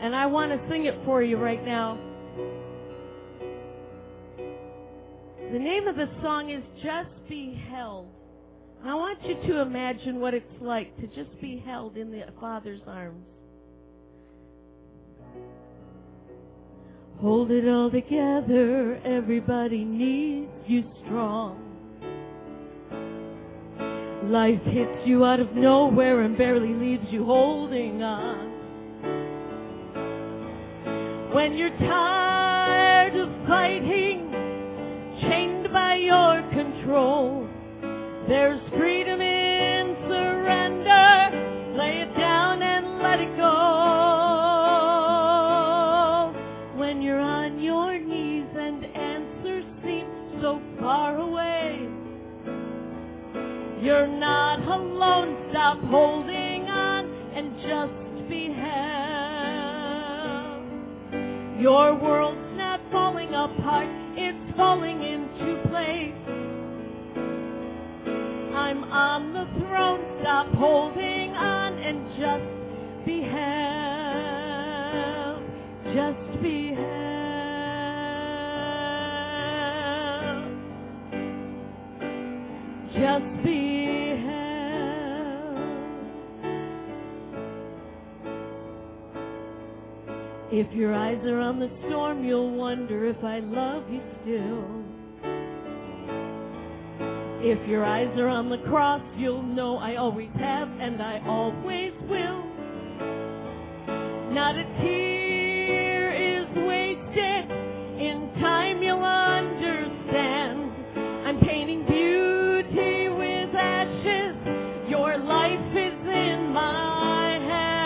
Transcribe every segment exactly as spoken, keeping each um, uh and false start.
And I want to sing it for you right now. The name of the song is Just Be Held. And I want you to imagine what it's like to just be held in the Father's arms. Hold it all together, everybody needs you strong. Life hits you out of nowhere and barely leaves you holding on. When you're tired of fighting, chained by your control, there's freedom in surrender. Lay it down and let it go. When you're on your knees and answers seem so far away, you're not alone. Stop holding on and just be held. Your world's not falling apart, it's falling into place. I'm on the throne, stop holding on and just be held. Just be held. Just be held. If your eyes are on the storm, you'll wonder if I love you still. If your eyes are on the cross, you'll know I always have and I always will. Not a tear is wasted. In time you'll understand. I'm painting beauty with ashes. Your life is in my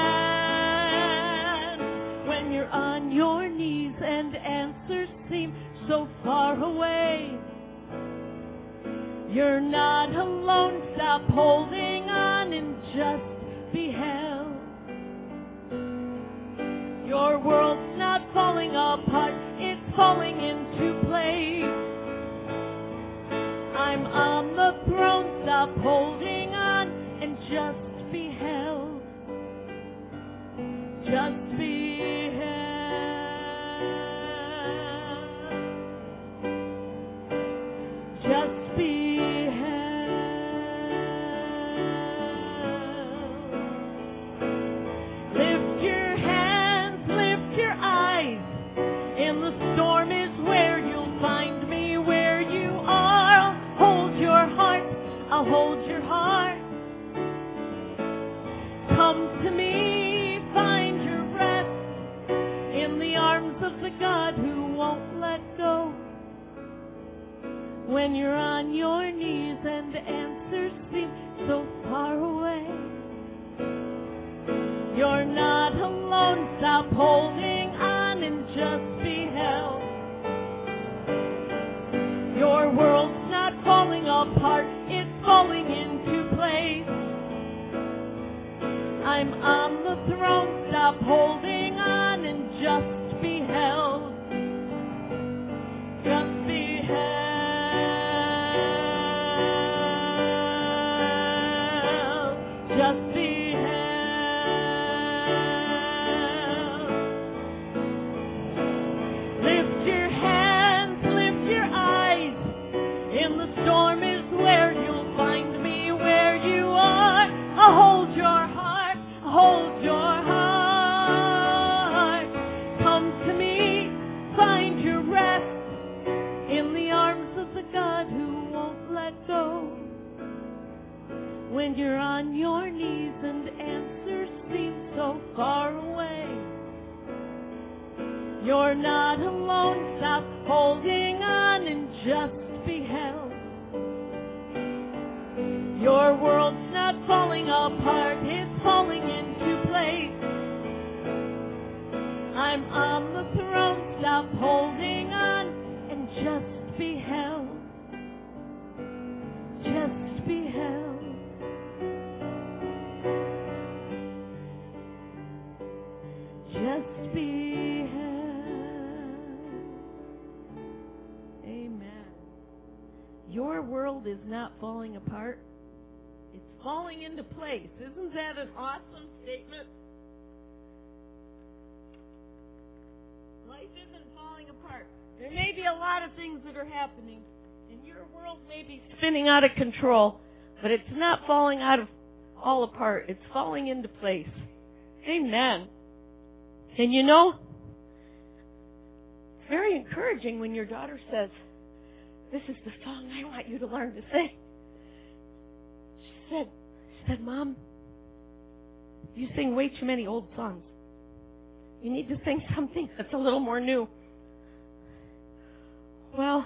hand. When you're on your knees and answers seem so far away, you're not alone. Stop holding on and just be held. Your world's not falling apart, it's falling into place. I'm on the throne. Stop holding on and just be held. Just be held. Just be I'll hold your heart. Come to me, find your rest in the arms of the God who won't let go. When you're on your knees and answers seem so far away, you're not alone. Stop holding on and just be held. Your world's not falling apart, it's falling into place. I'm on the throne. Stop holding on and just be held. Just be held. Just be held. Lift your hands, lift your eyes. In the storm is where you'll find me, where you are. I'll hold your heart, hold your heart. Come to me, find your rest in the arms of the God who won't let go. When you're on your knees and answers seem so far away, you're not alone. Stop holding on and just be held. Your world's not falling apart, it's falling into place. I'm on the throne. Stop holding on and just be held. Just be held. Just be held. Amen. Your world is not falling apart. It's falling into place. Isn't that an awesome statement? life isn't falling apart. There may be a lot of things that are happening, and your world may be spinning out of control, but it's not falling out of all apart. It's falling into place. Amen. And you know, it's very encouraging when your daughter says, "This is the song I want you to learn to sing." She said, she said, "Mom, you sing way too many old songs. You need to sing something that's a little more new." Well,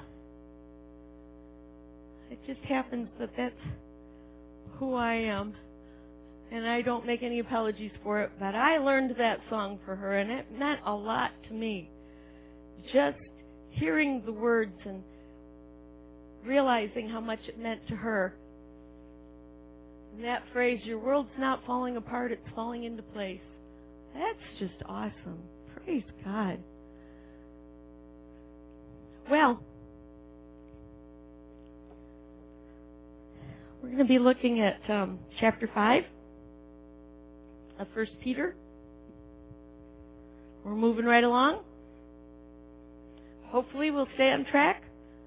it just happens that that's who I am. And I don't make any apologies for it, but I learned that song for her, and it meant a lot to me. Just hearing the words and realizing how much it meant to her. And that phrase, "Your world's not falling apart, it's falling into place." That's just awesome. Praise God. Well, we're going to be looking at um, chapter five. Of First Peter. We're moving right along. Hopefully we'll stay on track.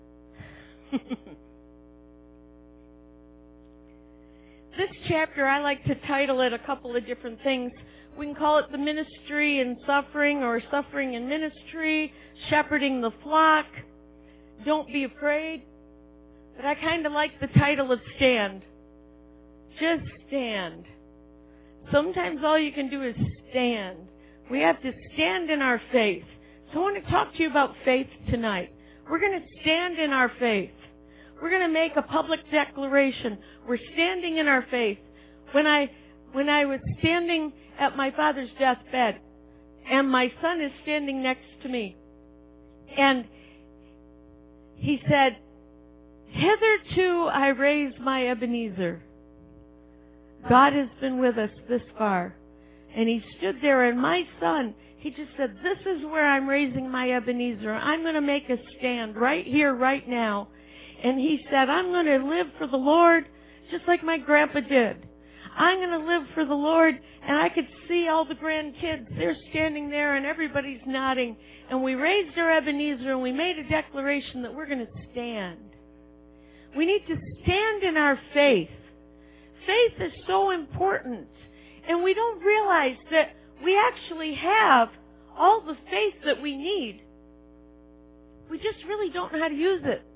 This chapter, I like to title it a couple of different things. We can call it the ministry and suffering, or suffering and ministry, shepherding the flock, don't be afraid. But I kind of like the title of stand. Just stand. Sometimes all you can do is stand. We have to stand in our faith. So I want to talk to you about faith tonight. We're going to stand in our faith. We're going to make a public declaration. We're standing in our faith. When I when I was standing at my father's deathbed, and my son is standing next to me, and he said, "Hitherto I raised my Ebenezer. God has been with us this far." And he stood there, and my son, he just said, "This is where I'm raising my Ebenezer. I'm going to make a stand right here, right now." And he said, "I'm going to live for the Lord just like my grandpa did. I'm going to live for the Lord." And I could see all the grandkids. They're standing there, and everybody's nodding. And we raised our Ebenezer, and we made a declaration that we're going to stand. We need to stand in our faith. Faith is so important, and we don't realize that we actually have all the faith that we need. We just really don't know how to use it.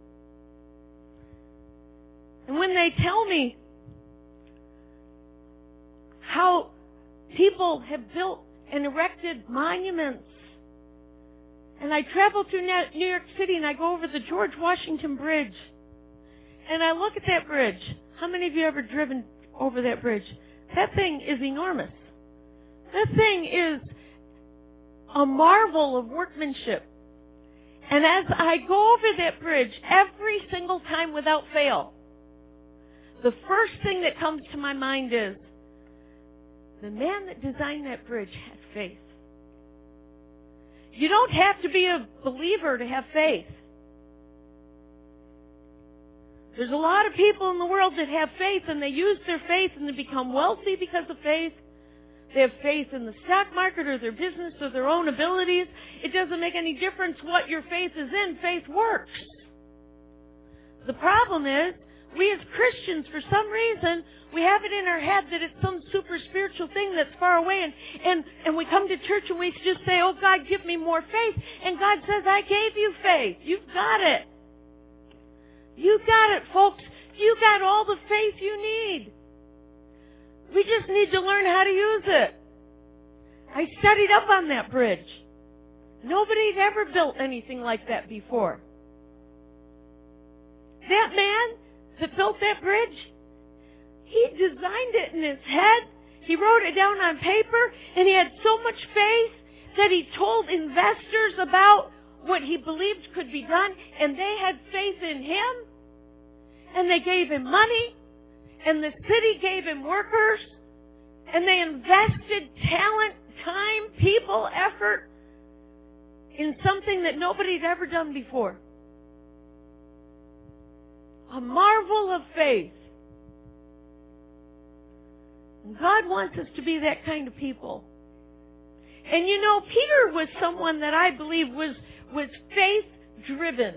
And when they tell me how people have built and erected monuments, and I travel through New York City and I go over the George Washington Bridge, and I look at that bridge. How many of you ever driven over that bridge? That thing is enormous. That thing is a marvel of workmanship. And as I go over that bridge every single time without fail, the first thing that comes to my mind is, the man that designed that bridge had faith. You don't have to be a believer to have faith. There's a lot of people in the world that have faith, and they use their faith and they become wealthy because of faith. They have faith in the stock market or their business or their own abilities. It doesn't make any difference what your faith is in. Faith works. The problem is, we as Christians, for some reason, we have it in our head that it's some super spiritual thing that's far away, and, and, and we come to church and we just say, "Oh, God, give me more faith." And God says, "I gave you faith. You've got it. You got it, folks. You got all the faith you need. We just need to learn how to use it." I studied up on that bridge. Nobody's ever built anything like that before. That man that built that bridge, he designed it in his head. He wrote it down on paper, and he had so much faith that he told investors about what he believed could be done, and they had faith in him, and they gave him money, and the city gave him workers, and they invested talent, time, people, effort in something that nobody's ever done before. A marvel of faith. And God wants us to be that kind of people. And you know, Peter was someone that I believe was, was faith-driven.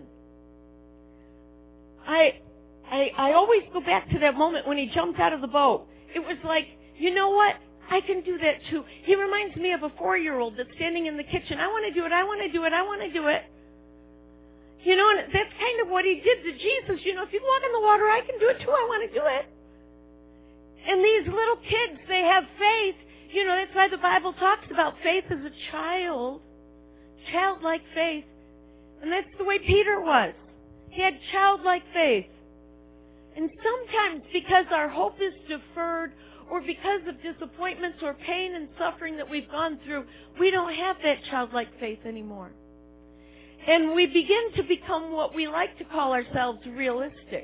I, I, I always go back to that moment when he jumped out of the boat. It was like, you know what? I can do that too. He reminds me of a four-year-old that's standing in the kitchen. I want to do it. I want to do it. I want to do it. You know, and that's kind of what he did to Jesus. You know, if you walk in the water, I can do it too. I want to do it. And these little kids, they have faith. You know, that's why the Bible talks about faith as a child. Childlike faith. And that's the way Peter was. He had childlike faith. And sometimes because our hope is deferred, or because of disappointments or pain and suffering that we've gone through, we don't have that childlike faith anymore. And we begin to become what we like to call ourselves realistic.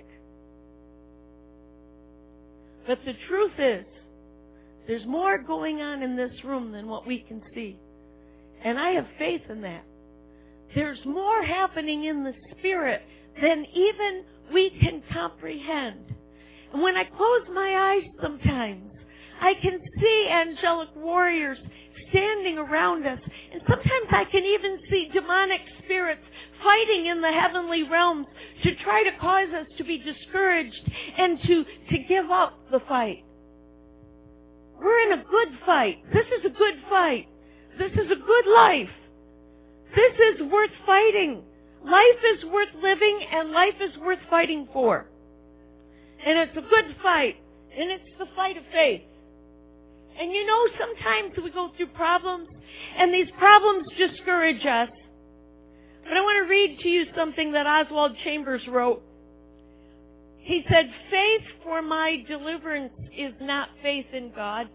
But the truth is, there's more going on in this room than what we can see. And I have faith in that. There's more happening in the Spirit than even we can comprehend. And when I close my eyes sometimes, I can see angelic warriors standing around us. And sometimes I can even see demonic spirits fighting in the heavenly realms to try to cause us to be discouraged and to, to give up the fight. We're in a good fight. This is a good fight. This is a good life. This is worth fighting. Life is worth living, and life is worth fighting for. And it's a good fight, and it's the fight of faith. And you know, sometimes we go through problems, and these problems discourage us. But I want to read to you something that Oswald Chambers wrote. He said, "Faith for my deliverance is not faith in God.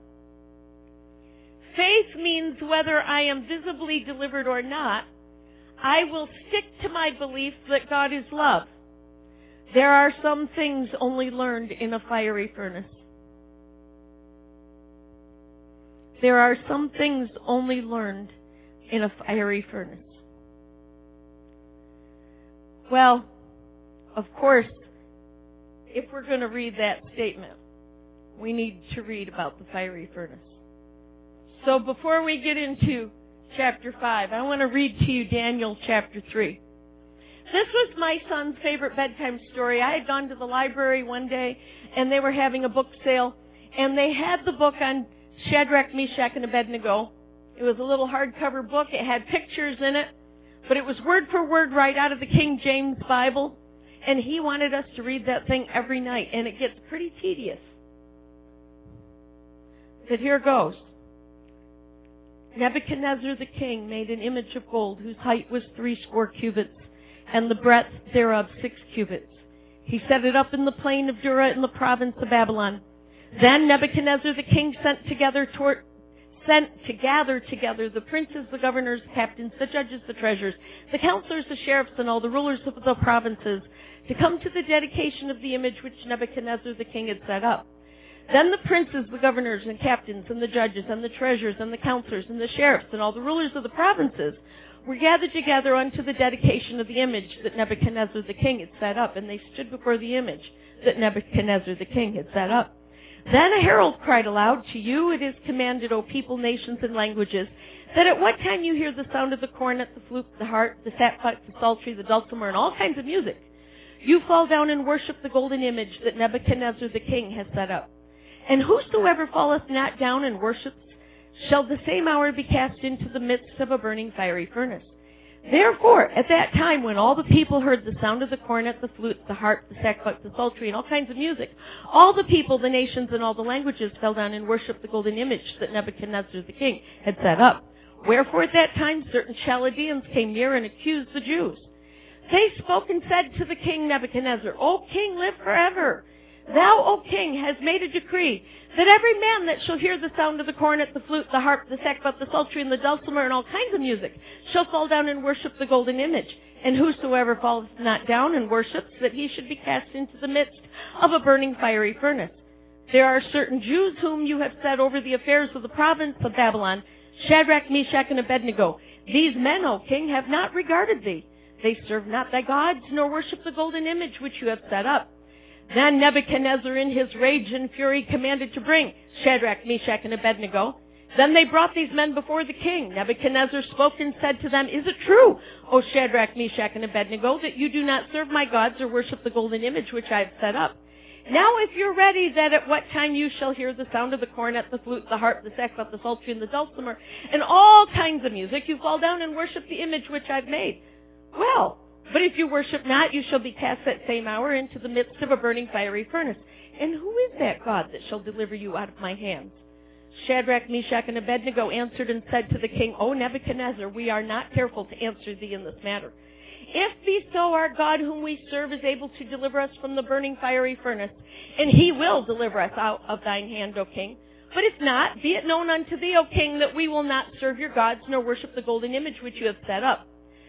Faith means whether I am visibly delivered or not, I will stick to my belief that God is love. There are some things only learned in a fiery furnace. There are some things only learned in a fiery furnace." Well, of course, if we're going to read that statement, we need to read about the fiery furnace. So before we get into chapter five, I want to read to you Daniel chapter three. This was my son's favorite bedtime story. I had gone to the library one day, and they were having a book sale, and they had the book on Shadrach, Meshach, and Abednego. It was a little hardcover book. It had pictures in it, but it was word for word right out of the King James Bible, and he wanted us to read that thing every night, and it gets pretty tedious. But here goes. Nebuchadnezzar the king made an image of gold whose height was three score cubits, and the breadth thereof six cubits. He set it up in the plain of Dura in the province of Babylon. Then Nebuchadnezzar the king sent together toward, sent to gather together the princes, the governors, the captains, the judges, the treasurers, the counselors, the sheriffs, and all the rulers of the provinces to come to the dedication of the image which Nebuchadnezzar the king had set up. Then the princes, the governors, and captains, and the judges, and the treasurers, and the counselors, and the sheriffs, and all the rulers of the provinces were gathered together unto the dedication of the image that Nebuchadnezzar the king had set up, and they stood before the image that Nebuchadnezzar the king had set up. Then a herald cried aloud, "To you it is commanded, O people, nations, and languages, that at what time you hear the sound of the cornet, the flute, the harp, the sackbut, the psaltery, the dulcimer, and all kinds of music, you fall down and worship the golden image that Nebuchadnezzar the king has set up. And whosoever falleth not down and worships shall the same hour be cast into the midst of a burning fiery furnace. Therefore, at that time when all the people heard the sound of the cornet, the flute, the harp, the sackbut, the psaltery, and all kinds of music, all the people, the nations, and all the languages fell down and worshipped the golden image that Nebuchadnezzar the king had set up. Wherefore at that time certain Chaldeans came near and accused the Jews. They spoke and said to the king Nebuchadnezzar, O king, live forever. Thou, O king, hast made a decree that every man that shall hear the sound of the cornet, the flute, the harp, the sackbut, the psaltery, and the dulcimer, and all kinds of music, shall fall down and worship the golden image. And whosoever falleth not down and worships, that he should be cast into the midst of a burning fiery furnace. There are certain Jews whom you have set over the affairs of the province of Babylon, Shadrach, Meshach, and Abednego. These men, O king, have not regarded thee. They serve not thy gods, nor worship the golden image which you have set up. Then Nebuchadnezzar in his rage and fury commanded to bring Shadrach, Meshach, and Abednego. Then they brought these men before the king. Nebuchadnezzar spoke and said to them, "Is it true, O Shadrach, Meshach, and Abednego, that you do not serve my gods or worship the golden image which I have set up? Now if you're ready, that at what time you shall hear the sound of the cornet, the flute, the harp, the sackbut, the psaltery, and the dulcimer, and all kinds of music, you fall down and worship the image which I've made. Well, but if you worship not, you shall be cast that same hour into the midst of a burning fiery furnace. And who is that God that shall deliver you out of my hands?" Shadrach, Meshach, and Abednego answered and said to the king, "O Nebuchadnezzar, we are not careful to answer thee in this matter. If be so, our God whom we serve is able to deliver us from the burning fiery furnace, and he will deliver us out of thine hand, O king. But if not, be it known unto thee, O king, that we will not serve your gods, nor worship the golden image which you have set up."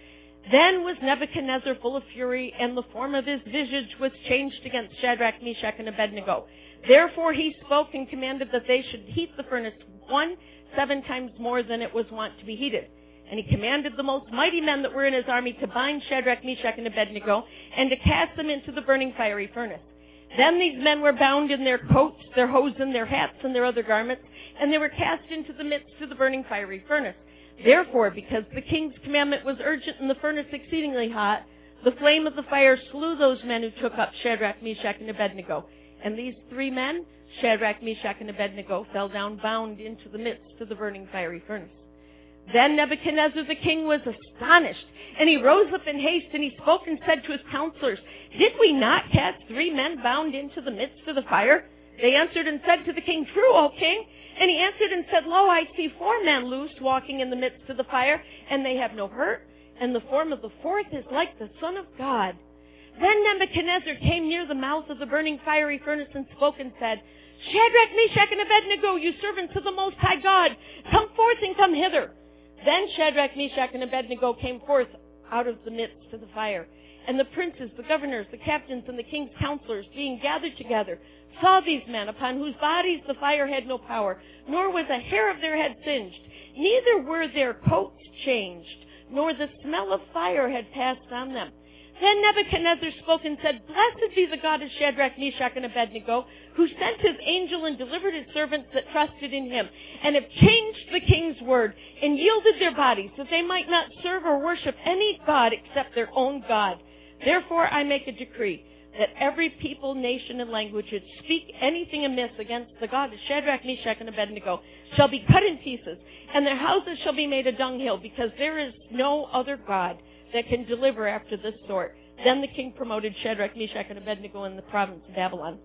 Then was Nebuchadnezzar full of fury, and the form of his visage was changed against Shadrach, Meshach, and Abednego. Therefore he spoke and commanded that they should heat the furnace one seven times more than it was wont to be heated. And he commanded the most mighty men that were in his army to bind Shadrach, Meshach, and Abednego, and to cast them into the burning fiery furnace. Then these men were bound in their coats, their hosen, their hats, and their other garments, and they were cast into the midst of the burning fiery furnace. Therefore, because the king's commandment was urgent and the furnace exceedingly hot, the flame of the fire slew those men who took up Shadrach, Meshach, and Abednego. And these three men, Shadrach, Meshach, and Abednego, fell down bound into the midst of the burning fiery furnace. Then Nebuchadnezzar the king was astonished, and he rose up in haste, and he spoke and said to his counselors, "Did we not cast three men bound into the midst of the fire?" They answered and said to the king, "True, O king." And he answered and said, "Lo, I see four men loosed walking in the midst of the fire, and they have no hurt, and the form of the fourth is like the Son of God." Then Nebuchadnezzar came near the mouth of the burning fiery furnace and spoke and said, "Shadrach, Meshach, and Abednego, you servants of the Most High God, come forth and come hither." Then Shadrach, Meshach, and Abednego came forth out of the midst of the fire. And the princes, the governors, the captains, and the king's counselors, being gathered together, saw these men, upon whose bodies the fire had no power, nor was a hair of their head singed, neither were their coats changed, nor the smell of fire had passed on them. Then Nebuchadnezzar spoke and said, "Blessed be the God of Shadrach, Meshach, and Abednego, who sent his angel and delivered his servants that trusted in him, and have changed the king's word, and yielded their bodies, that they might not serve or worship any god except their own God. Therefore I make a decree, that every people, nation, and language that speak anything amiss against the God of Shadrach, Meshach, and Abednego shall be cut in pieces, and their houses shall be made a dunghill, because there is no other God that can deliver after this sort." Then the king promoted Shadrach, Meshach, and Abednego in the province of Babylon.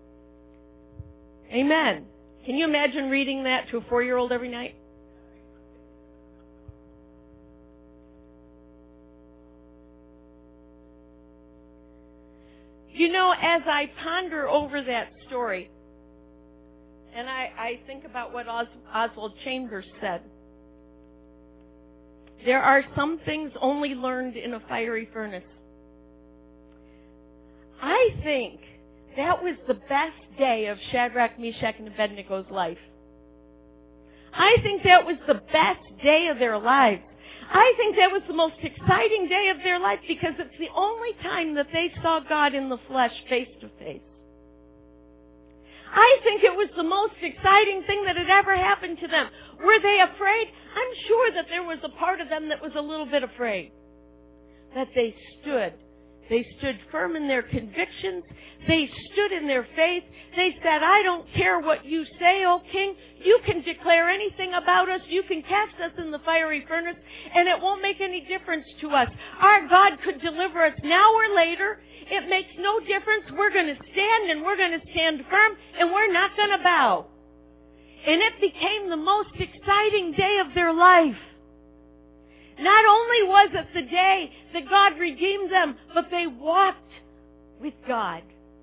Amen. Can you imagine reading that to a four-year-old every night? You know, as I ponder over that story, and I, I think about what Os, Oswald Chambers said, there are some things only learned in a fiery furnace. I think that was the best day of Shadrach, Meshach, and Abednego's life. I think that was the best day of their lives. I think that was the most exciting day of their life, because it's the only time that they saw God in the flesh face to face. I think it was the most exciting thing that had ever happened to them. Were they afraid? I'm sure that there was a part of them that was a little bit afraid. That they stood. They stood firm in their convictions. They stood in their faith. They said, "I don't care what you say, O king. You can declare anything about us. You can cast us in the fiery furnace, and it won't make any difference to us. Our God could deliver us now or later. It makes no difference. We're going to stand, and we're going to stand firm, and we're not going to bow." And it became the most exciting day of their life. Not only was it the day that God redeemed them, but they walked with God.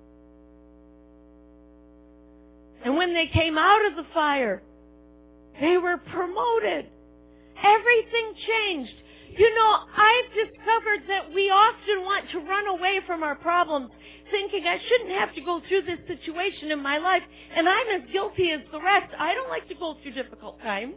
And when they came out of the fire, they were promoted. Everything changed. You know, I've discovered that we often want to run away from our problems, thinking I shouldn't have to go through this situation in my life, and I'm as guilty as the rest. I don't like to go through difficult times.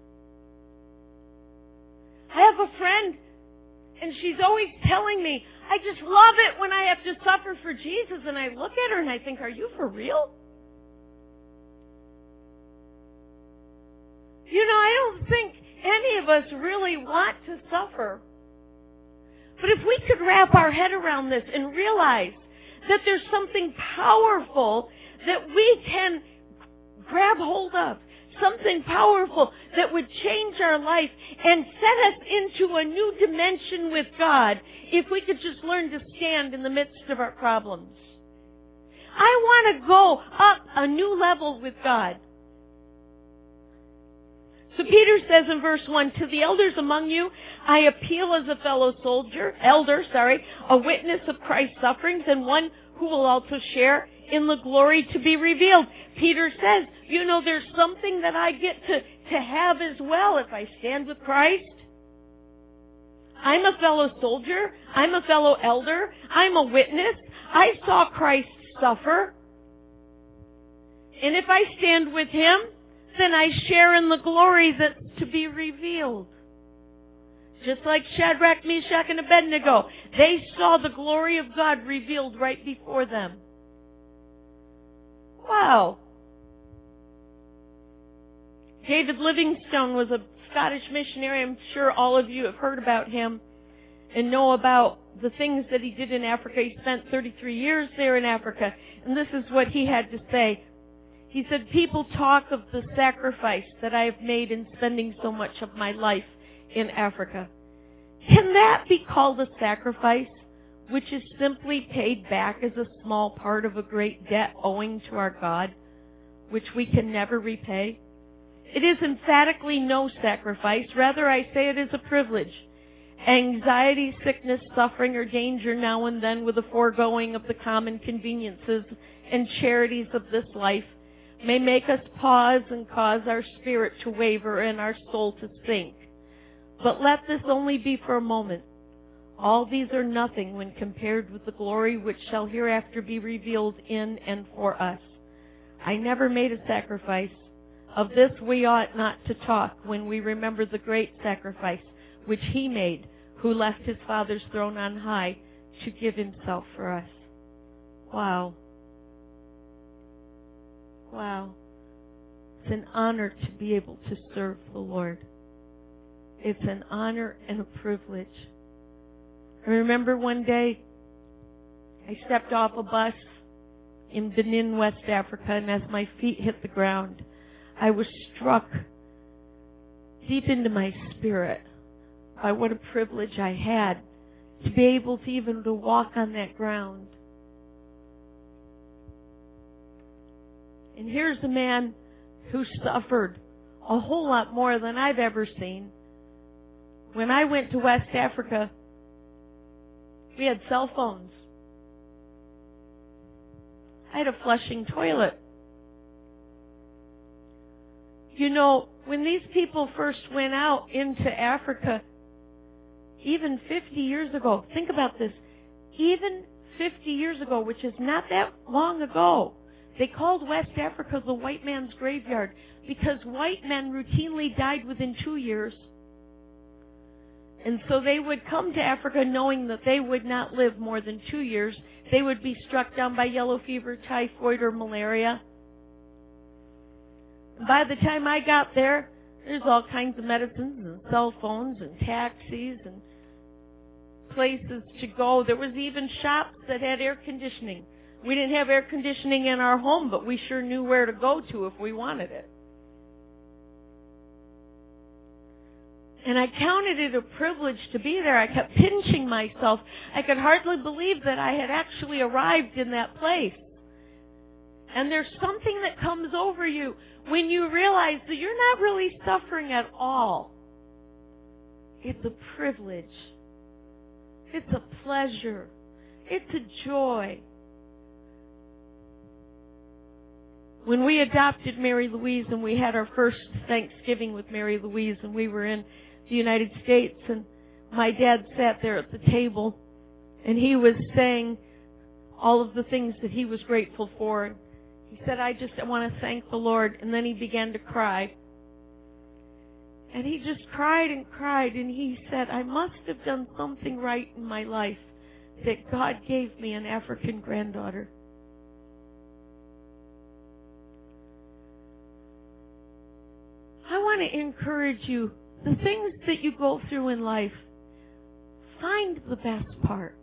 I have a friend, and she's always telling me, "I just love it when I have to suffer for Jesus." And I look at her and I think, "Are you for real?" You know, I don't think any of us really want to suffer. But if we could wrap our head around this and realize that there's something powerful that we can grab hold of, something powerful that would change our life and set us into a new dimension with God, if we could just learn to stand in the midst of our problems. I want to go up a new level with God. So Peter says in verse one, to the elders among you, I appeal as a fellow soldier, elder, sorry, a witness of Christ's sufferings and one who will also share in the glory to be revealed. Peter says, you know, there's something that I get to, to have as well if I stand with Christ. I'm a fellow soldier. I'm a fellow elder. I'm a witness. I saw Christ suffer. And if I stand with Him, then I share in the glory that's to be revealed. Just like Shadrach, Meshach, and Abednego, they saw the glory of God revealed right before them. Wow. David Livingstone was a Scottish missionary. I'm sure all of you have heard about him and know about the things that he did in Africa. He spent thirty-three years there in Africa. And this is what he had to say. He said, people talk of the sacrifice that I have made in spending so much of my life in Africa. Can that be called a sacrifice, which is simply paid back as a small part of a great debt owing to our God, which we can never repay? It is emphatically no sacrifice. Rather, I say it is a privilege. Anxiety, sickness, suffering, or danger now and then with the foregoing of the common conveniences and charities of this life may make us pause and cause our spirit to waver and our soul to sink. But let this only be for a moment. All these are nothing when compared with the glory which shall hereafter be revealed in and for us. I never made a sacrifice. Of this we ought not to talk when we remember the great sacrifice which He made, who left His Father's throne on high to give Himself for us. Wow. Wow. It's an honor to be able to serve the Lord. It's an honor and a privilege. I remember one day I stepped off a bus in Benin, West Africa, and as my feet hit the ground, I was struck deep into my spirit by what a privilege I had to be able to even to walk on that ground. And here's a man who suffered a whole lot more than I've ever seen. When I went to West Africa, we had cell phones. I had a flushing toilet. You know, when these people first went out into Africa, even fifty years ago, think about this, even fifty years ago, which is not that long ago, they called West Africa the white man's graveyard because white men routinely died within two years. And so they would come to Africa knowing that they would not live more than two years. They would be struck down by yellow fever, typhoid, or malaria. By the time I got there, there's all kinds of medicines and cell phones and taxis and places to go. There was even shops that had air conditioning. We didn't have air conditioning in our home, but we sure knew where to go to if we wanted it. And I counted it a privilege to be there. I kept pinching myself. I could hardly believe that I had actually arrived in that place. And there's something that comes over you when you realize that you're not really suffering at all. It's a privilege. It's a pleasure. It's a joy. When we adopted Mary Louise and we had our first Thanksgiving with Mary Louise and we were in the United States and my dad sat there at the table and he was saying all of the things that he was grateful for. And he said, I just want to thank the Lord. And then he began to cry. And he just cried and cried and he said, I must have done something right in my life that God gave me an African granddaughter. I want to encourage you, the things that you go through in life, find the best part.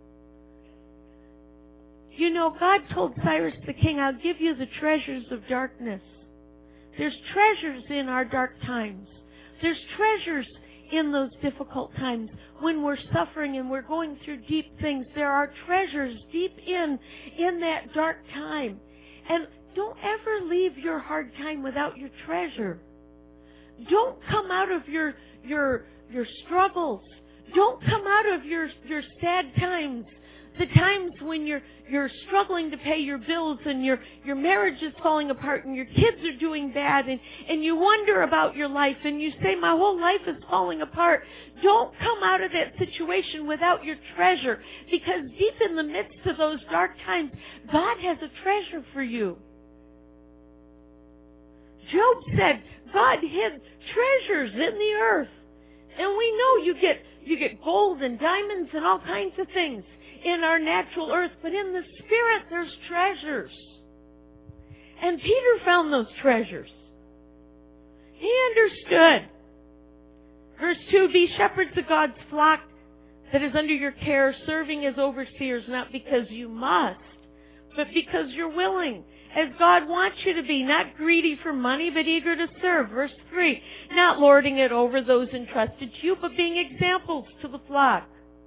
You know, God told Cyrus the king, I'll give you the treasures of darkness. There's treasures in our dark times. There's treasures in those difficult times when we're suffering and we're going through deep things. There are treasures deep in, in that dark time. And don't ever leave your hard time without your treasure. Don't come out of your, your, your struggles. Don't come out of your, your sad times. The times when you're you're struggling to pay your bills and your your marriage is falling apart and your kids are doing bad and, and you wonder about your life and you say, my whole life is falling apart. Don't come out of that situation without your treasure, because deep in the midst of those dark times, God has a treasure for you. Job said, God hid treasures in the earth. And we know you get you get gold and diamonds and all kinds of things in our natural earth, but in the spirit there's treasures. And Peter found those treasures. He understood. Verse two, be shepherds of God's flock that is under your care, serving as overseers, not because you must, but because you're willing, as God wants you to be, not greedy for money, but eager to serve. Verse three, not lording it over those entrusted to you, but being examples to the flock.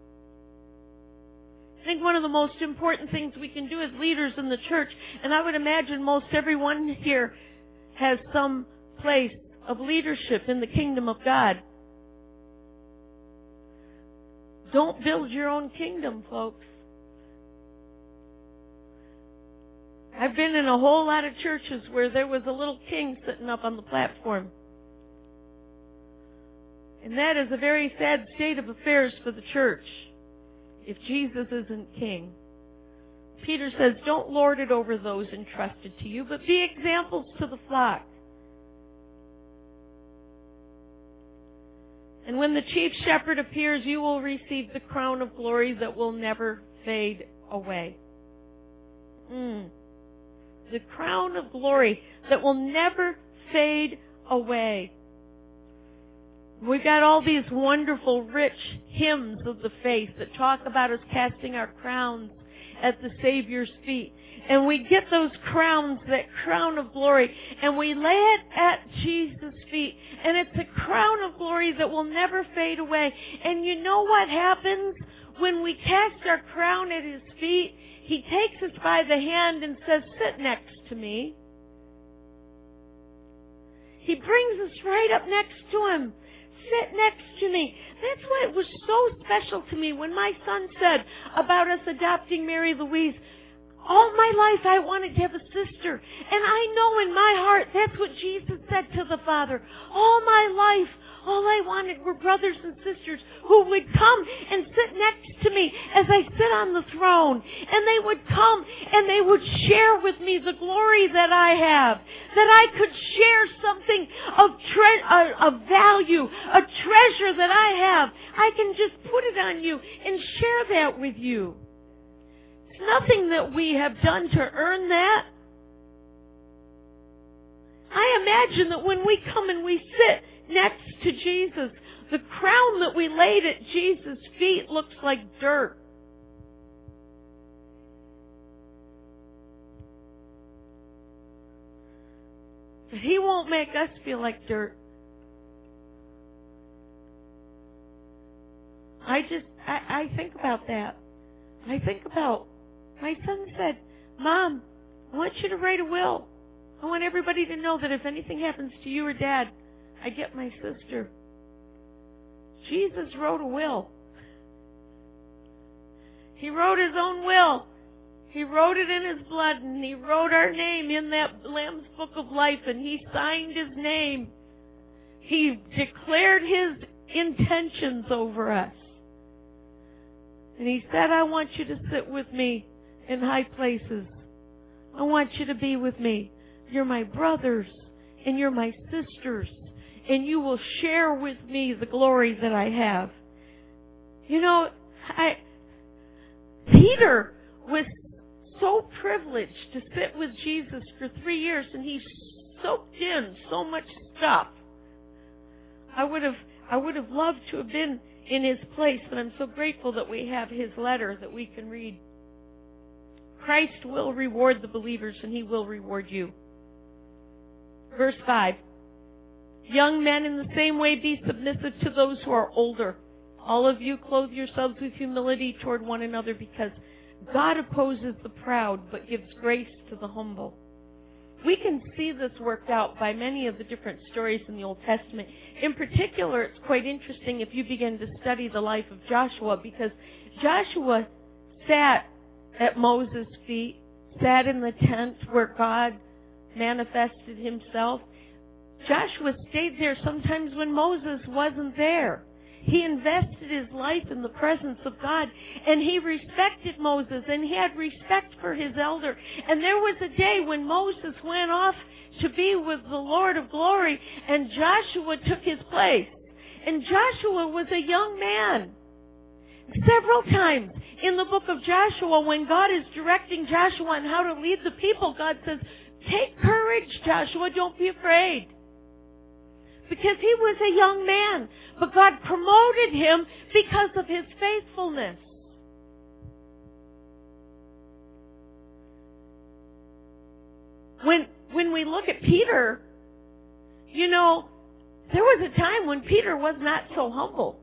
I think one of the most important things we can do as leaders in the church, and I would imagine most everyone here has some place of leadership in the kingdom of God. Don't build your own kingdom, folks. I've been in a whole lot of churches where there was a little king sitting up on the platform. And that is a very sad state of affairs for the church if Jesus isn't king. Peter says, don't lord it over those entrusted to you, but be examples to the flock. And when the chief shepherd appears, you will receive the crown of glory that will never fade away. Mm. The crown of glory that will never fade away. We've got all these wonderful, rich hymns of the faith that talk about us casting our crowns at the Savior's feet. And we get those crowns, that crown of glory, and we lay it at Jesus' feet. And it's a crown of glory that will never fade away. And you know what happens when we cast our crown at His feet? He takes us by the hand and says, sit next to me. He brings us right up next to Him. Sit next to me. That's why it was so special to me when my son said about us adopting Mary Louise. All my life I wanted to have a sister. And I know in my heart that's what Jesus said to the Father. All my life, all I wanted were brothers and sisters who would come and sit next to me as I sit on the throne. And they would come and they would share with me the glory that I have. That I could share something of, tre- uh, of value, a treasure that I have. I can just put it on you and share that with you. It's nothing that we have done to earn that. I imagine that when we come and we sit next to Jesus, the crown that we laid at Jesus' feet looks like dirt. But He won't make us feel like dirt. I just, I, I think about that. I think about, my son said, Mom, I want you to write a will. I want everybody to know that if anything happens to you or Dad, I get my sister. Jesus wrote a will. He wrote His own will. He wrote it in His blood, and He wrote our name in that Lamb's Book of Life, and He signed His name. He declared His intentions over us. And He said, I want you to sit with me in high places. I want you to be with me. You're my brothers, and you're my sisters, and you will share with me the glory that I have. You know, I, Peter was so privileged to sit with Jesus for three years, and he soaked in so much stuff I would have, I would have loved to have been in his place, but I'm so grateful that we have his letter that we can read. Christ will reward the believers, and he will reward you. Verse five. Young men, in the same way, be submissive to those who are older. All of you clothe yourselves with humility toward one another, because God opposes the proud, but gives grace to the humble. We can see this worked out by many of the different stories in the Old Testament. In particular, it's quite interesting if you begin to study the life of Joshua, because Joshua sat at Moses' feet, sat in the tent where God manifested himself. Joshua stayed there sometimes when Moses wasn't there. He invested his life in the presence of God, and he respected Moses, and he had respect for his elder. And there was a day when Moses went off to be with the Lord of glory, and Joshua took his place. And Joshua was a young man. Several times in the book of Joshua, when God is directing Joshua on how to lead the people, God says, "Take courage, Joshua, don't be afraid." Because he was a young man, but God promoted him because of his faithfulness. When when we look at Peter, you know, there was a time when Peter was not so humble.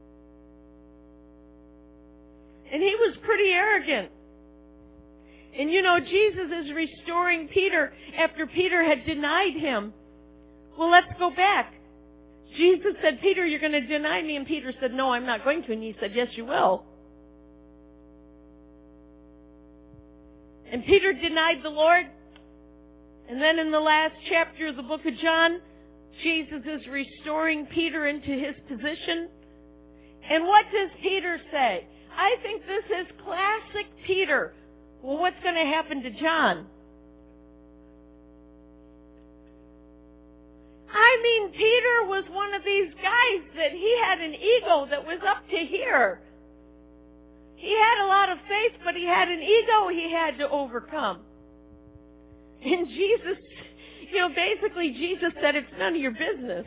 And he was pretty arrogant. And you know, Jesus is restoring Peter after Peter had denied him. Well, let's go back. Jesus said, "Peter, you're going to deny me." And Peter said, "No, I'm not going to." And he said, "Yes, you will." And Peter denied the Lord. And then in the last chapter of the book of John, Jesus is restoring Peter into his position. And what does Peter say? I think this is classic Peter. Well, what's going to happen to John? I mean, Peter was one of these guys that he had an ego that was up to here. He had a lot of faith, but he had an ego he had to overcome. And Jesus, you know, basically Jesus said, "It's none of your business.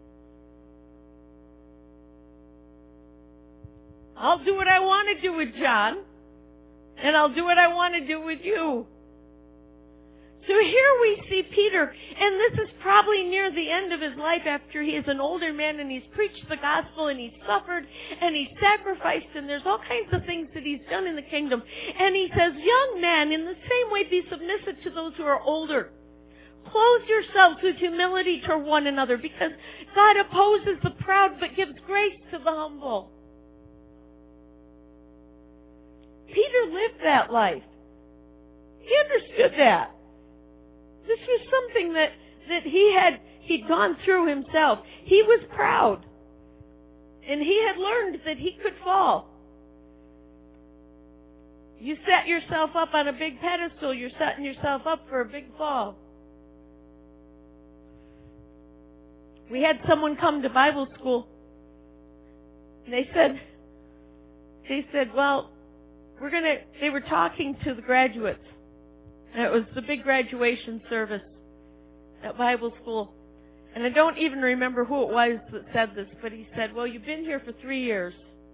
I'll do what I want to do with John, and I'll do what I want to do with you." So here we see Peter, and this is probably near the end of his life after he is an older man and he's preached the gospel and he's suffered and he's sacrificed, and there's all kinds of things that he's done in the kingdom. And he says, "Young men, in the same way be submissive to those who are older. Clothe yourselves with humility toward one another, because God opposes the proud but gives grace to the humble." Peter lived that life. He understood that. This was something that, that he had, he'd gone through himself. He was proud. And he had learned that he could fall. You set yourself up on a big pedestal, you're setting yourself up for a big fall. We had someone come to Bible school. And they said, they said, well, we're going to, they were talking to the graduates. And it was the big graduation service at Bible school. And I don't even remember who it was that said this, but he said, well, you've been here for three years.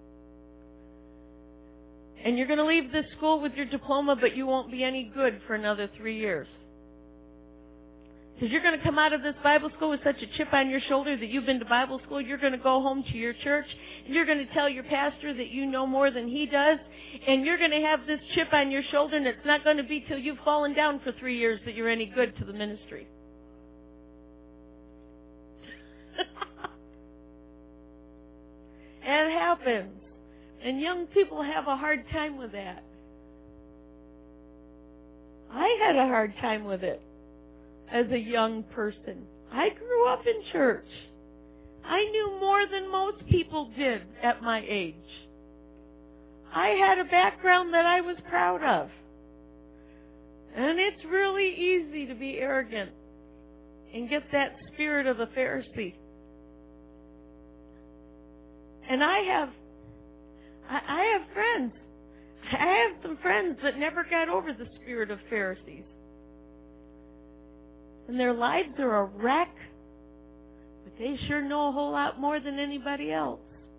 And you're going to leave this school with your diploma, but you won't be any good for another three years. Because you're going to come out of this Bible school with such a chip on your shoulder that you've been to Bible school. You're going to go home to your church, and you're going to tell your pastor that you know more than he does. And you're going to have this chip on your shoulder, and it's not going to be till you've fallen down for three years that you're any good to the ministry. And it happens. And young people have a hard time with that. I had a hard time with it as a young person. I grew up in church. I knew more than most people did at my age. I had a background that I was proud of. And it's really easy to be arrogant and get that spirit of a Pharisee. And I have I have friends. I have some friends that never got over the spirit of Pharisees. And their lives are a wreck, but they sure know a whole lot more than anybody else.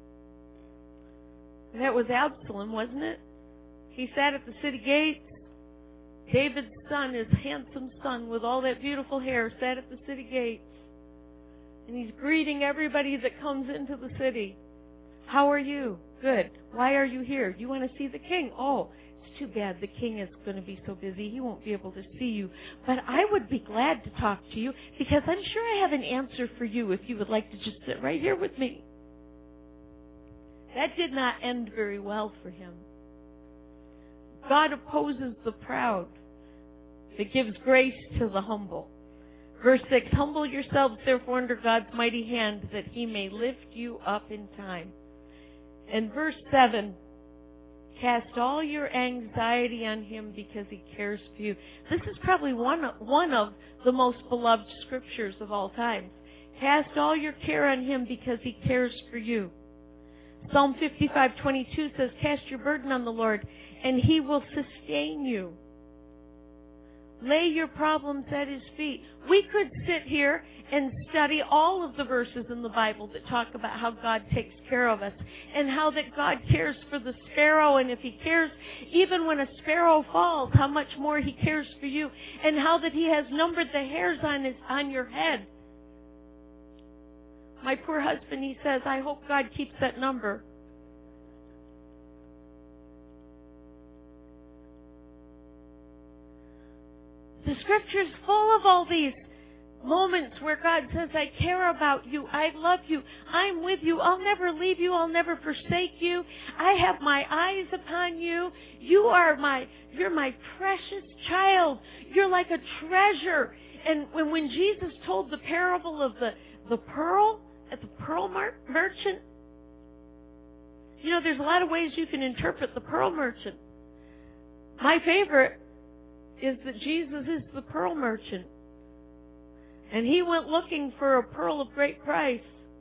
That was Absalom, wasn't it? He sat at the city gates. David's son, his handsome son with all that beautiful hair, sat at the city gates. And he's greeting everybody that comes into the city. How are you? Good. Why are you here? Do you want to see the king? Oh, it's too bad the king is going to be so busy. He won't be able to see you. But I would be glad to talk to you because I'm sure I have an answer for you if you would like to just sit right here with me. That did not end very well for him. God opposes the proud. It gives grace to the humble. Verse six, humble yourselves therefore under God's mighty hand that He may lift you up in time. And verse seven, cast all your anxiety on Him because He cares for you. This is probably one of, one of the most beloved scriptures of all time. Cast all your care on Him because He cares for you. Psalm fifty-five twenty-two says, cast your burden on the Lord and He will sustain you. Lay your problems at His feet. We could sit here and study all of the verses in the Bible that talk about how God takes care of us and how that God cares for the sparrow, and if He cares even when a sparrow falls, how much more He cares for you, and how that He has numbered the hairs on his on your head. My poor husband, he says, I hope God keeps that number. The Scripture is full of all these moments where God says, I care about you. I love you. I'm with you. I'll never leave you. I'll never forsake you. I have my eyes upon you. You are my, you're my precious child. You're like a treasure. And when, when Jesus told the parable of the, the pearl at the pearl mer- merchant, you know, there's a lot of ways you can interpret the pearl merchant. My favorite is that Jesus is the pearl merchant. And He went looking for a pearl of great price.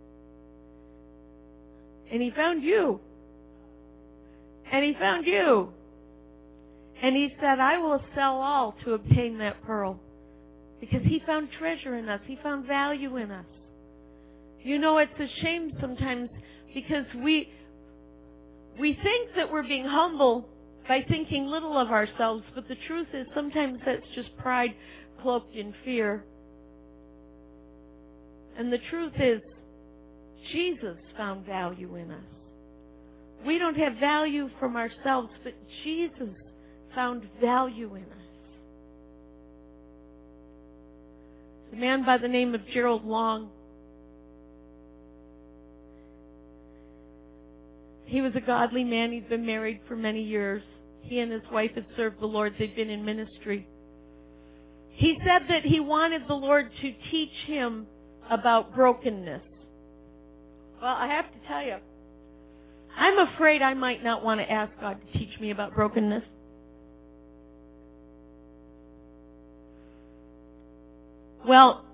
And He found you. And He found you. And He said, I will sell all to obtain that pearl. Because He found treasure in us. He found value in us. You know, it's a shame sometimes because we, we think that we're being humble by thinking little of ourselves, but the truth is sometimes that's just pride cloaked in fear. And the truth is, Jesus found value in us. We don't have value from ourselves, but Jesus found value in us. A man by the name of Gerald Long. He was a godly man. He'd been married for many years. He and his wife had served the Lord. They'd been in ministry. He said that he wanted the Lord to teach him about brokenness. Well, I have to tell you, I'm afraid I might not want to ask God to teach me about brokenness. Well,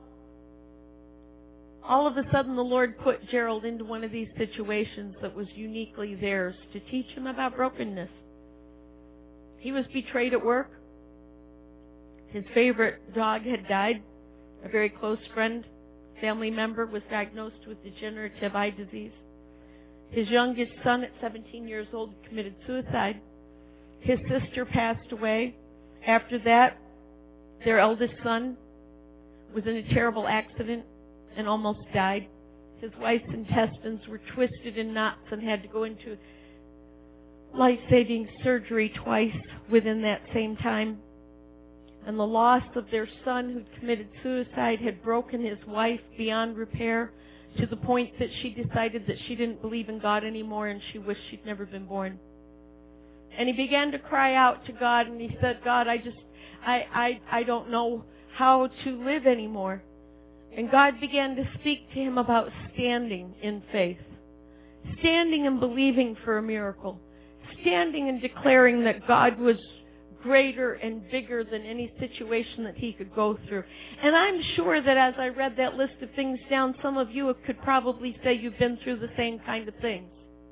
all of a sudden the Lord put Gerald into one of these situations that was uniquely theirs to teach him about brokenness. He was betrayed at work. His favorite dog had died. A very close friend, family member, was diagnosed with degenerative eye disease. His youngest son at seventeen years old committed suicide. His sister passed away. After that, their eldest son was in a terrible accident and almost died. His wife's intestines were twisted in knots and had to go into life-saving surgery twice within that same time. And the loss of their son who'd committed suicide had broken his wife beyond repair to the point that she decided that she didn't believe in God anymore and she wished she'd never been born. And he began to cry out to God and he said, God, I just, I, I, I don't know how to live anymore. And God began to speak to him about standing in faith, standing and believing for a miracle, standing and declaring that God was greater and bigger than any situation that he could go through. And I'm sure that as I read that list of things down, some of you could probably say you've been through the same kind of things.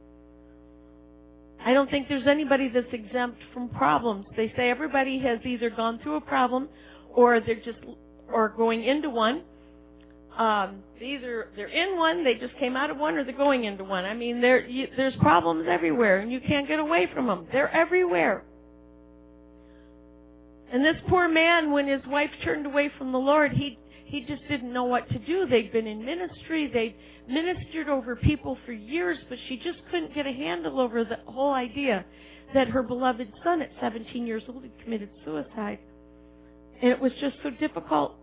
I don't think there's anybody that's exempt from problems. They say everybody has either gone through a problem or they're just or going into one. Um, either they're in one, they just came out of one, or they're going into one. I mean, there you, there's problems everywhere, and you can't get away from them. They're everywhere. And this poor man, when his wife turned away from the Lord, he he just didn't know what to do. They'd been in ministry. They'd ministered over people for years, but she just couldn't get a handle over the whole idea that her beloved son at seventeen years old had committed suicide. And it was just so difficult.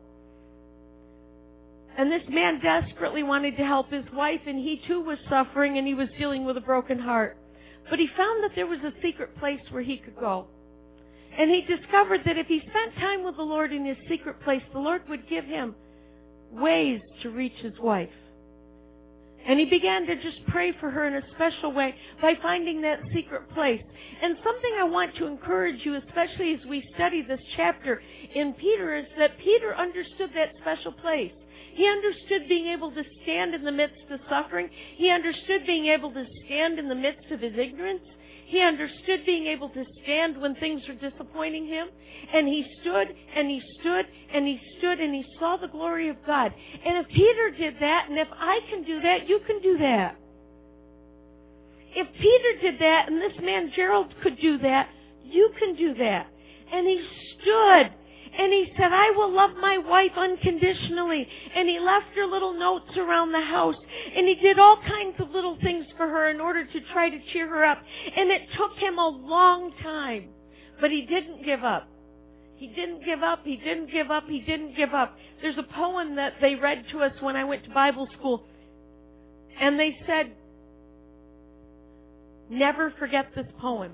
And this man desperately wanted to help his wife, and he too was suffering, and he was dealing with a broken heart. But he found that there was a secret place where he could go. And he discovered that if he spent time with the Lord in his secret place, the Lord would give him ways to reach his wife. And he began to just pray for her in a special way by finding that secret place. And something I want to encourage you, especially as we study this chapter in Peter, is that Peter understood that special place. He understood being able to stand in the midst of suffering. He understood being able to stand in the midst of his ignorance. He understood being able to stand when things were disappointing him. And he stood, and he stood, and he stood, and he saw the glory of God. And if Peter did that, and if I can do that, you can do that. If Peter did that, and this man Gerald could do that, you can do that. And he stood. And he said, I will love my wife unconditionally. And he left her little notes around the house. And he did all kinds of little things for her in order to try to cheer her up. And it took him a long time. But he didn't give up. He didn't give up. He didn't give up. He didn't give up. There's a poem that they read to us when I went to Bible school. And they said, never forget this poem.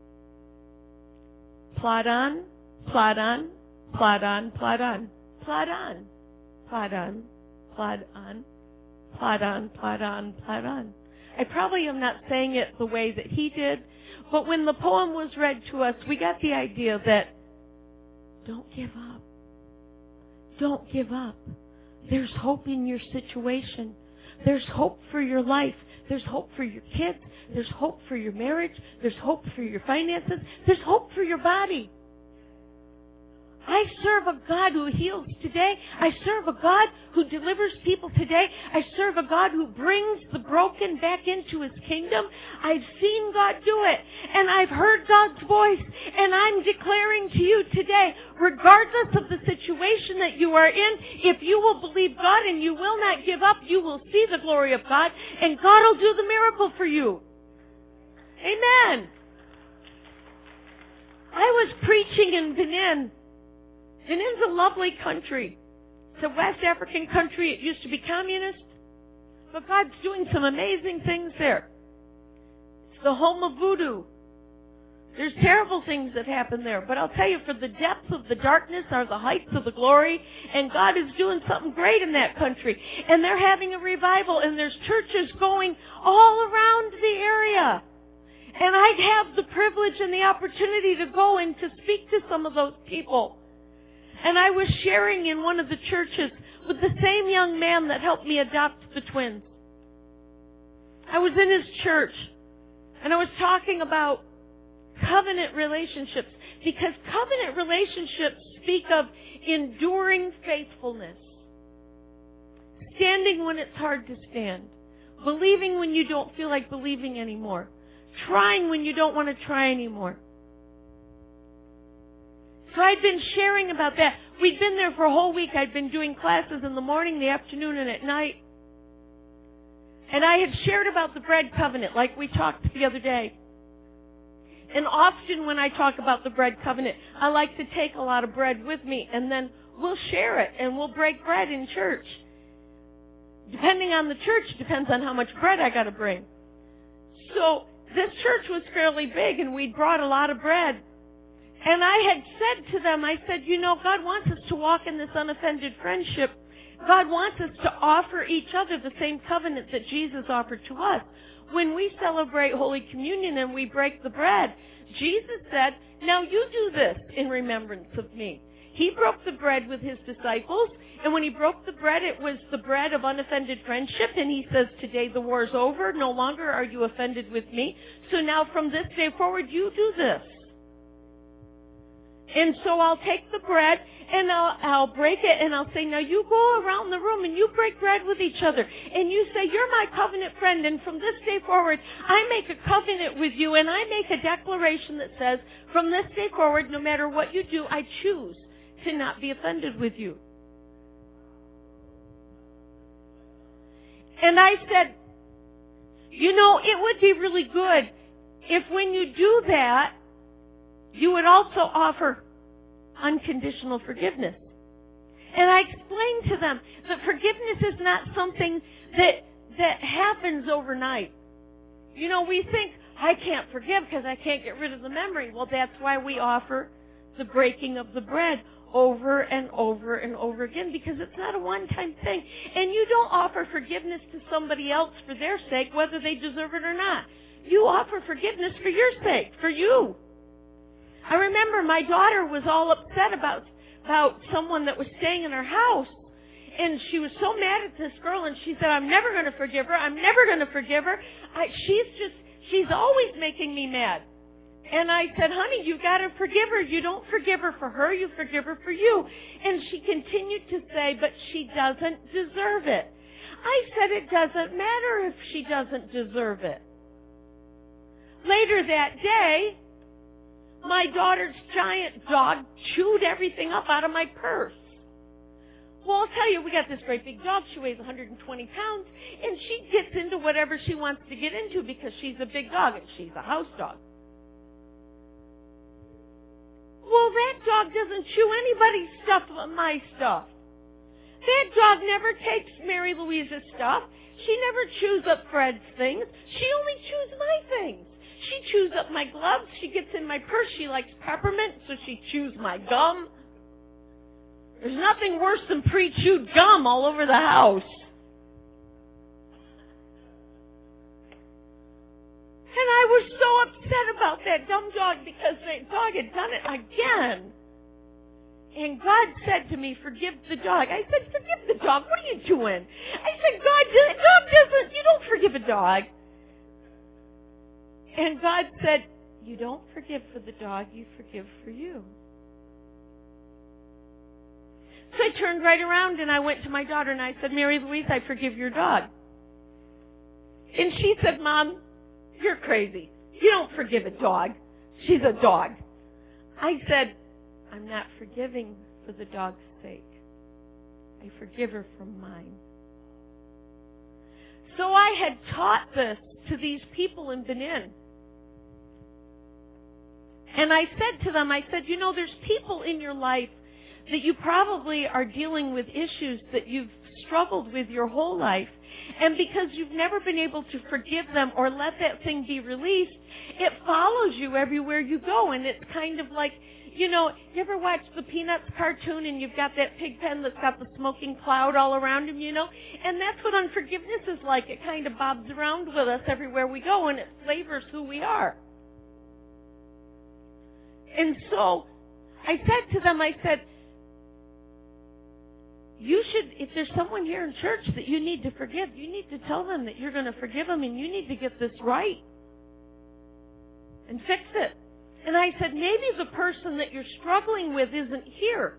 Plod on, plod on. Plod on, plod on, plod on, plod on, plod on, plod on, plod on, plod on. I probably am not saying it the way that he did, but when the poem was read to us, we got the idea that don't give up. Don't give up. There's hope in your situation. There's hope for your life. There's hope for your kids. There's hope for your marriage. There's hope for your finances. There's hope for your body. I serve a God who heals today. I serve a God who delivers people today. I serve a God who brings the broken back into His kingdom. I've seen God do it, and I've heard God's voice, and I'm declaring to you today, regardless of the situation that you are in, if you will believe God and you will not give up, you will see the glory of God, and God will do the miracle for you. Amen. I was preaching in Benin. Benin's a lovely country. It's a West African country. It used to be communist. But God's doing some amazing things there. It's the home of voodoo. There's terrible things that happen there. But I'll tell you, for the depths of the darkness are the heights of the glory. And God is doing something great in that country. And they're having a revival. And there's churches going all around the area. And I have the privilege and the opportunity to go and to speak to some of those people. And I was sharing in one of the churches with the same young man that helped me adopt the twins. I was in his church, and I was talking about covenant relationships, because covenant relationships speak of enduring faithfulness, standing when it's hard to stand, believing when you don't feel like believing anymore, trying when you don't want to try anymore. So I'd been sharing about that. We'd been there for a whole week. I'd been doing classes in the morning, the afternoon, and at night. And I had shared about the bread covenant like we talked the other day. And often when I talk about the bread covenant, I like to take a lot of bread with me, and then we'll share it, and we'll break bread in church. Depending on the church, depends on how much bread I got to bring. So this church was fairly big, and we'd brought a lot of bread. And I had said to them, I said, you know, God wants us to walk in this unoffended friendship. God wants us to offer each other the same covenant that Jesus offered to us. When we celebrate Holy Communion and we break the bread, Jesus said, now you do this in remembrance of me. He broke the bread with His disciples, and when He broke the bread, it was the bread of unoffended friendship, and He says, today the war's over. No longer are you offended with me. So now from this day forward, you do this. And so I'll take the bread, And I'll, I'll break it and I'll say, now you go around the room and you break bread with each other. And you say, you're my covenant friend. And from this day forward, I make a covenant with you. And I make a declaration that says, from this day forward, no matter what you do, I choose to not be offended with you. And I said, you know, it would be really good if when you do that, you would also offer unconditional forgiveness. And I explained to them that forgiveness is not something that that happens overnight. You know, we think, I can't forgive because I can't get rid of the memory. Well, that's why we offer the breaking of the bread over and over and over again, because it's not a one-time thing. And you don't offer forgiveness to somebody else for their sake, whether they deserve it or not. You offer forgiveness for your sake, for you. I remember my daughter was all upset about about someone that was staying in her house, and she was so mad at this girl, and she said, I'm never going to forgive her. I'm never going to forgive her. I, she's just, she's always making me mad. And I said, honey, you got to forgive her. You don't forgive her for her. You forgive her for you. And she continued to say, but she doesn't deserve it. I said, it doesn't matter if she doesn't deserve it. Later that day, my daughter's giant dog chewed everything up out of my purse. Well, I'll tell you, we got this great big dog. She weighs one hundred twenty pounds, and she gets into whatever she wants to get into because she's a big dog and she's a house dog. Well, that dog doesn't chew anybody's stuff but my stuff. That dog never takes Mary Louise's stuff. She never chews up Fred's things. She only chews my things. She chews up my gloves. She gets in my purse. She likes peppermint, so she chews my gum. There's nothing worse than pre-chewed gum all over the house. And I was so upset about that dumb dog because that dog had done it again. And God said to me, forgive the dog. I said, forgive the dog. What are you doing? I said, God, the dog doesn't, you don't forgive a dog. And God said, you don't forgive for the dog, you forgive for you. So I turned right around and I went to my daughter and I said, Mary Louise, I forgive your dog. And she said, Mom, you're crazy. You don't forgive a dog. She's a dog. I said, I'm not forgiving for the dog's sake. I forgive her for mine. So I had taught this to these people in Benin. And I said to them, I said, you know, there's people in your life that you probably are dealing with issues that you've struggled with your whole life. And because you've never been able to forgive them or let that thing be released, it follows you everywhere you go. And it's kind of like, you know, you ever watch the Peanuts cartoon and you've got that pig pen that's got the smoking cloud all around him, you know? And that's what unforgiveness is like. It kind of bobs around with us everywhere we go, and it flavors who we are. And so I said to them, I said, you should, if there's someone here in church that you need to forgive, you need to tell them that you're going to forgive them and you need to get this right and fix it. And I said, maybe the person that you're struggling with isn't here.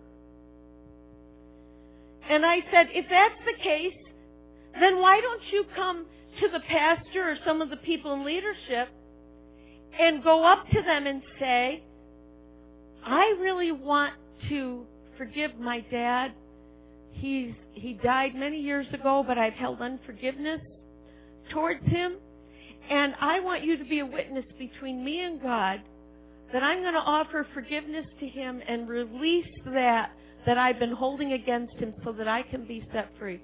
And I said, if that's the case, then why don't you come to the pastor or some of the people in leadership and go up to them and say, I really want to forgive my dad. He's he died many years ago, but I've held unforgiveness towards him. And I want you to be a witness between me and God that I'm going to offer forgiveness to him and release that that I've been holding against him so that I can be set free.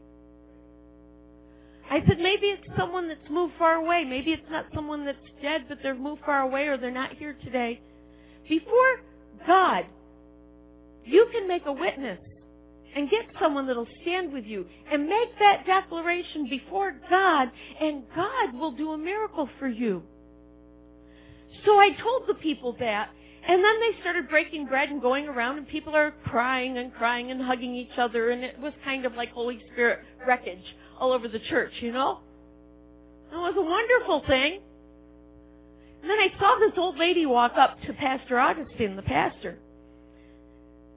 I said, maybe it's someone that's moved far away. Maybe it's not someone that's dead, but they've moved far away or they're not here today. Before God, you can make a witness and get someone that'll stand with you and make that declaration before God, and God will do a miracle for you. So I told the people that, and then they started breaking bread and going around, and people are crying and crying and hugging each other, and it was kind of like Holy Spirit wreckage all over the church, you know? It was a wonderful thing. And then I saw this old lady walk up to Pastor Augustine, the pastor.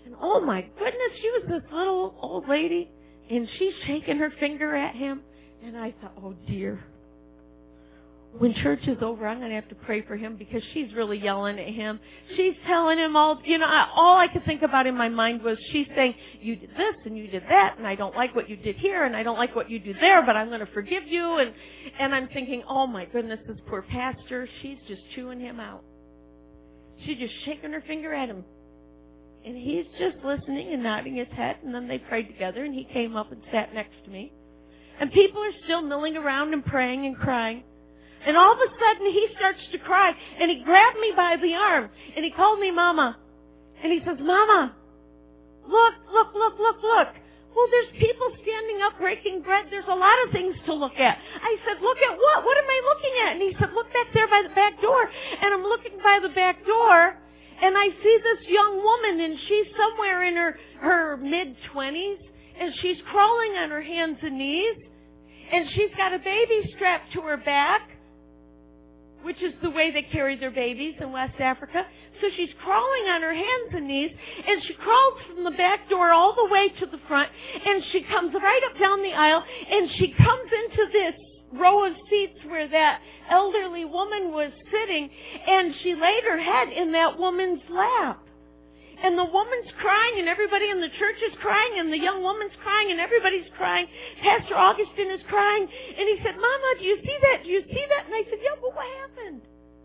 And oh my goodness, she was this little old lady, and she's shaking her finger at him. And I thought, oh dear. When church is over, I'm going to have to pray for him because she's really yelling at him. She's telling him all, you know, I, all I could think about in my mind was she's saying, you did this and you did that, and I don't like what you did here, and I don't like what you do there, but I'm going to forgive you. And, and I'm thinking, oh my goodness, this poor pastor, she's just chewing him out. She's just shaking her finger at him. And he's just listening and nodding his head, and then they prayed together, and he came up and sat next to me. And people are still milling around and praying and crying. And all of a sudden, he starts to cry, and he grabbed me by the arm, and he called me Mama. And he says, Mama, look, look, look, look, look. Well, there's people standing up breaking bread. There's a lot of things to look at. I said, look at what? What am I looking at? And he said, look back there by the back door. And I'm looking by the back door, and I see this young woman, and she's somewhere in her, her mid-twenties, and she's crawling on her hands and knees, and she's got a baby strapped to her back, which is the way they carry their babies in West Africa. So she's crawling on her hands and knees, and she crawls from the back door all the way to the front, and she comes right up down the aisle, and she comes into this row of seats where that elderly woman was sitting, and she laid her head in that woman's lap. And the woman's crying, and everybody in the church is crying, and the young woman's crying, and everybody's crying. Pastor Augustine is crying. And he said, Mama, do you see that? Do you see that? And I said, yeah, but what happened?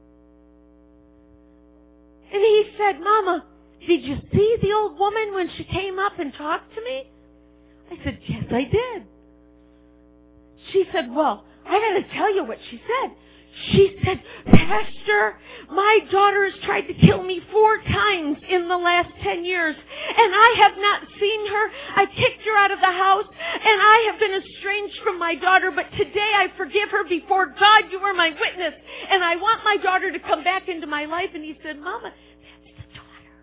And he said, Mama, did you see the old woman when she came up and talked to me? I said, yes, I did. She said, well, I got to tell you what she said. She said, Pastor, my daughter has tried to kill me four times in the last ten years, and I have not seen her. I kicked her out of the house, and I have been estranged from my daughter, but today I forgive her before God. You are my witness, and I want my daughter to come back into my life. And he said, Mama, that's the daughter.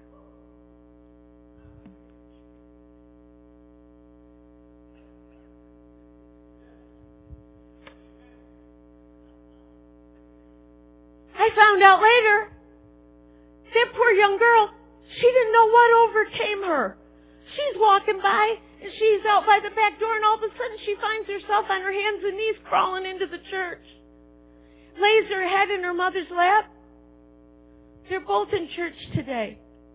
I found out later, that poor young girl, she didn't know what overcame her. She's walking by, and she's out by the back door, and all of a sudden she finds herself on her hands and knees crawling into the church. Lays her head in her mother's lap. They're both in church today.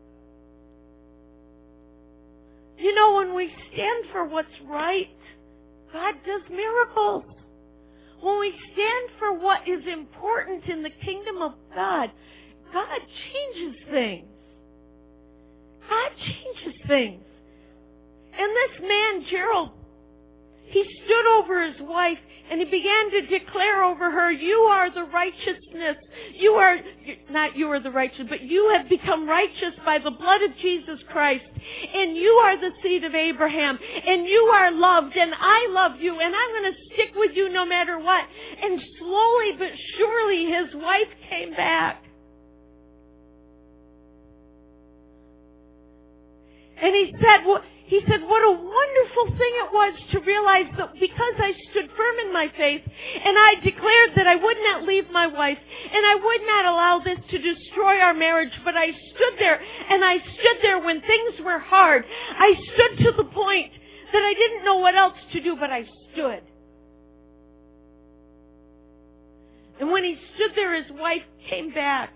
You know, when we stand for what's right, God does miracles. When we stand for what is important in the kingdom of God, God changes things. God changes things. And this man, Gerald, he stood over his wife and he began to declare over her, you are the righteousness. You are, not you are the righteous, but you have become righteous by the blood of Jesus Christ. And you are the seed of Abraham. And you are loved. And I love you. And I'm going to stick with you no matter what. And slowly but surely his wife came back. And he said, well, he said, what a wonderful thing it was to realize that because I stood firm in my faith and I declared that I would not leave my wife and I would not allow this to destroy our marriage, but I stood there and I stood there when things were hard. I stood to the point that I didn't know what else to do, but I stood. And when he stood there, his wife came back.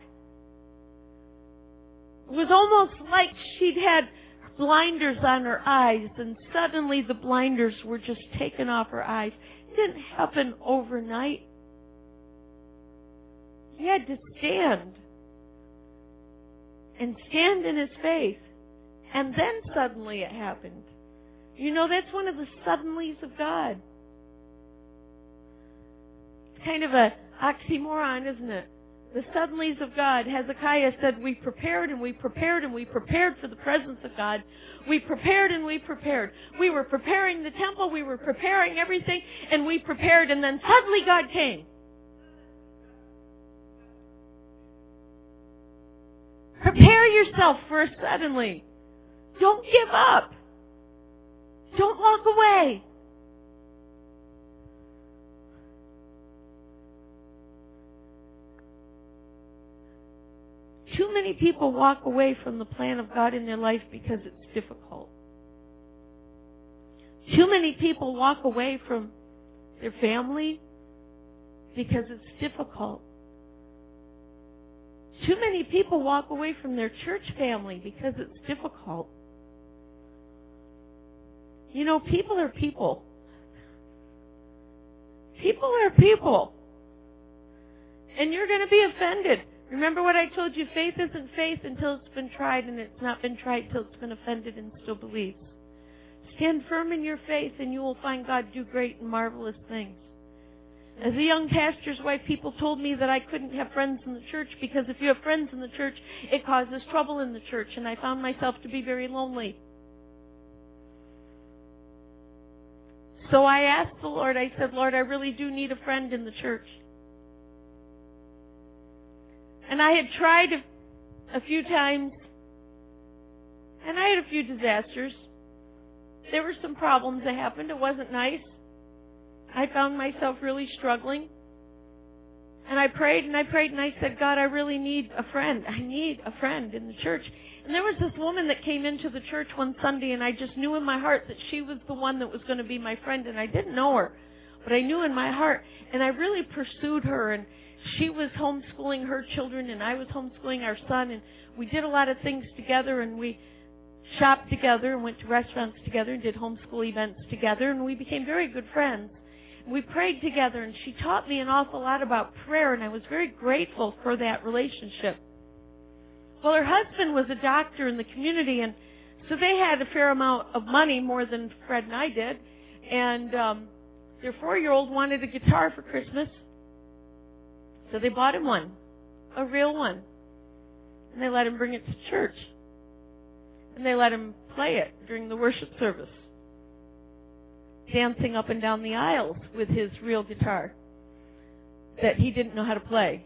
It was almost like she'd had blinders on her eyes, and suddenly the blinders were just taken off her eyes. It didn't happen overnight. He had to stand and stand in his faith, and then suddenly it happened. You know, that's one of the suddenlies of God. It's kind of a oxymoron, isn't it? The suddenlies of God. Hezekiah said, we prepared and we prepared and we prepared for the presence of God. We prepared and we prepared. We were preparing the temple. We were preparing everything. And we prepared. And then suddenly God came. Prepare yourself for a suddenly. Don't give up. Don't walk away. Too many people walk away from the plan of God in their life because it's difficult. Too many people walk away from their family because it's difficult. Too many people walk away from their church family because it's difficult. You know, people are people. People are people. And you're going to be offended. Remember what I told you, faith isn't faith until it's been tried, and it's not been tried until it's been offended and still believes. Stand firm in your faith, and you will find God do great and marvelous things. As a young pastor's wife, people told me that I couldn't have friends in the church because if you have friends in the church, it causes trouble in the church, and I found myself to be very lonely. So I asked the Lord, I said, Lord, I really do need a friend in the church. And I had tried a, a few times, and I had a few disasters. There were some problems that happened. It wasn't nice. I found myself really struggling. And I prayed and I prayed and I said, God, I really need a friend. I need a friend in the church. And there was this woman that came into the church one Sunday, and I just knew in my heart that she was the one that was going to be my friend. And I didn't know her, but I knew in my heart. And I really pursued her, and she was homeschooling her children, and I was homeschooling our son. And we did a lot of things together, and we shopped together and went to restaurants together and did homeschool events together, and we became very good friends. We prayed together, and she taught me an awful lot about prayer, and I was very grateful for that relationship. Well, her husband was a doctor in the community, and so they had a fair amount of money, more than Fred and I did, and um, their four-year-old wanted a guitar for Christmas, so they bought him one, a real one, and they let him bring it to church, and they let him play it during the worship service, dancing up and down the aisles with his real guitar that he didn't know how to play.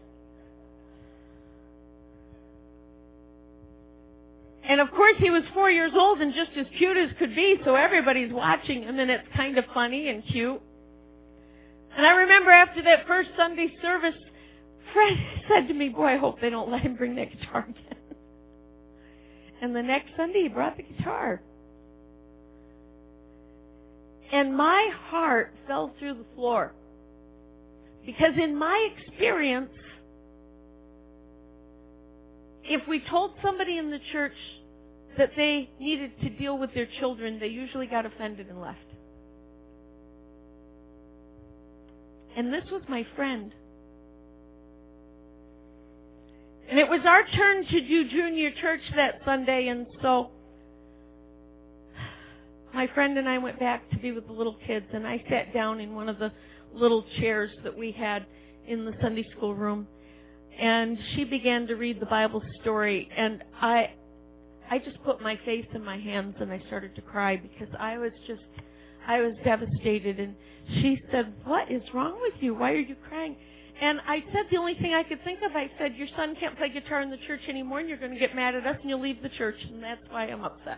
And of course he was four years old and just as cute as could be, so everybody's watching him, and it's kind of funny and cute. And I remember after that first Sunday service, Fred said to me, boy, I hope they don't let him bring that guitar again. And the next Sunday he brought the guitar. And my heart fell through the floor. Because in my experience, if we told somebody in the church that they needed to deal with their children, they usually got offended and left. And this was my friend. And it was our turn to do junior church that Sunday, and so my friend and I went back to be with the little kids, and I sat down in one of the little chairs that we had in the Sunday school room, and she began to read the Bible story, and I I just put my face in my hands and I started to cry because I was just, I was devastated. And she said, what is wrong with you? Why are you crying? And I said the only thing I could think of, I said, your son can't play guitar in the church anymore, and you're going to get mad at us and you'll leave the church, and that's why I'm upset.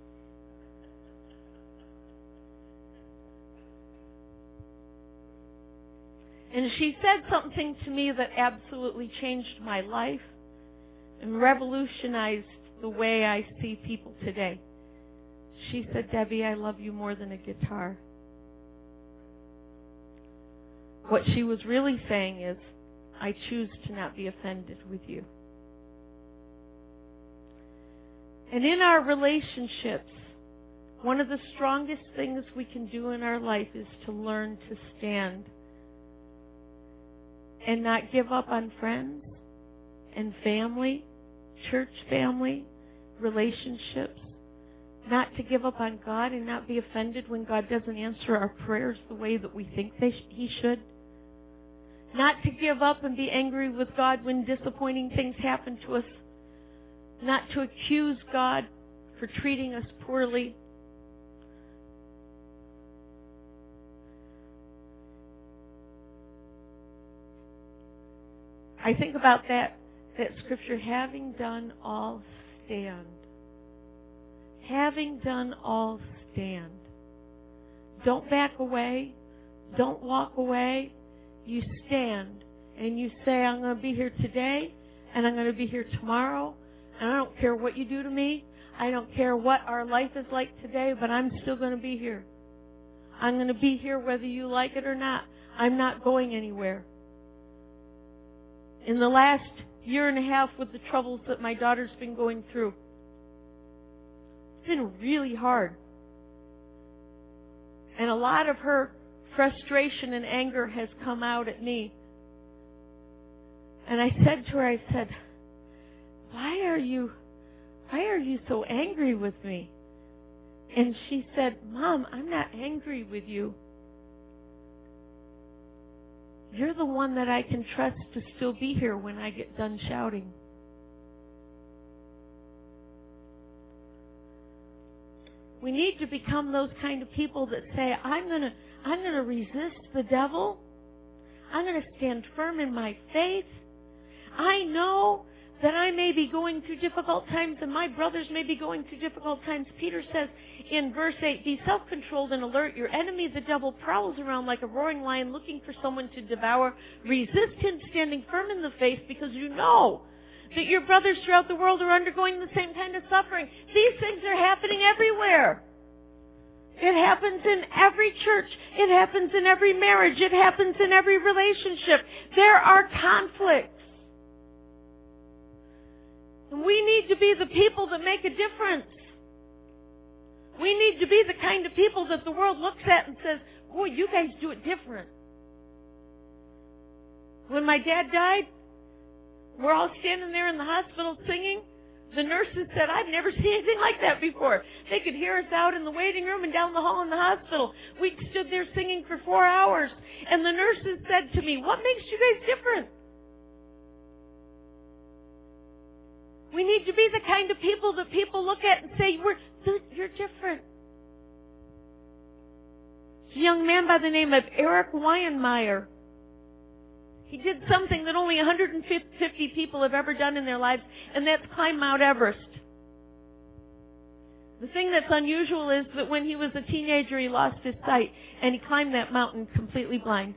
And she said something to me that absolutely changed my life and revolutionized the way I see people today. She said, Debbie, I love you more than a guitar. What she was really saying is, I choose to not be offended with you. And in our relationships, one of the strongest things we can do in our life is to learn to stand and not give up on friends and family, church family, relationships. Not to give up on God and not be offended when God doesn't answer our prayers the way that we think they sh- He should. Not to give up and be angry with God when disappointing things happen to us. Not to accuse God for treating us poorly. I think about that, that scripture, having done all, stand. Having done all, stand. Don't back away. Don't walk away. You stand and you say, I'm going to be here today and I'm going to be here tomorrow, and I don't care what you do to me. I don't care what our life is like today, but I'm still going to be here. I'm going to be here whether you like it or not. I'm not going anywhere. In the last year and a half with the troubles that my daughter's been going through, it's been really hard. And a lot of her frustration and anger has come out at me. And I said to her, I said, why are you, why are you so angry with me? And she said, Mom, I'm not angry with you. You're the one that I can trust to still be here when I get done shouting. We need to become those kind of people that say, I'm going to I'm going to resist the devil. I'm going to stand firm in my faith. I know that I may be going through difficult times and my brothers may be going through difficult times. Peter says in verse eight, be self-controlled and alert. Your enemy, the devil, prowls around like a roaring lion looking for someone to devour. Resist him, standing firm in the faith, because you know that your brothers throughout the world are undergoing the same kind of suffering. These things are happening everywhere. It happens in every church. It happens in every marriage. It happens in every relationship. There are conflicts. And we need to be the people that make a difference. We need to be the kind of people that the world looks at and says, boy, you guys do it different. When my dad died, we're all standing there in the hospital singing. The nurses said, I've never seen anything like that before. They could hear us out in the waiting room and down the hall in the hospital. We stood there singing for four hours. And the nurses said to me, what makes you guys different? We need to be the kind of people that people look at and say, We're, you're different. There's a young man by the name of Eric Weinmeier. He did something that only one hundred fifty people have ever done in their lives, and that's climb Mount Everest. The thing that's unusual is that when he was a teenager, he lost his sight, and he climbed that mountain completely blind.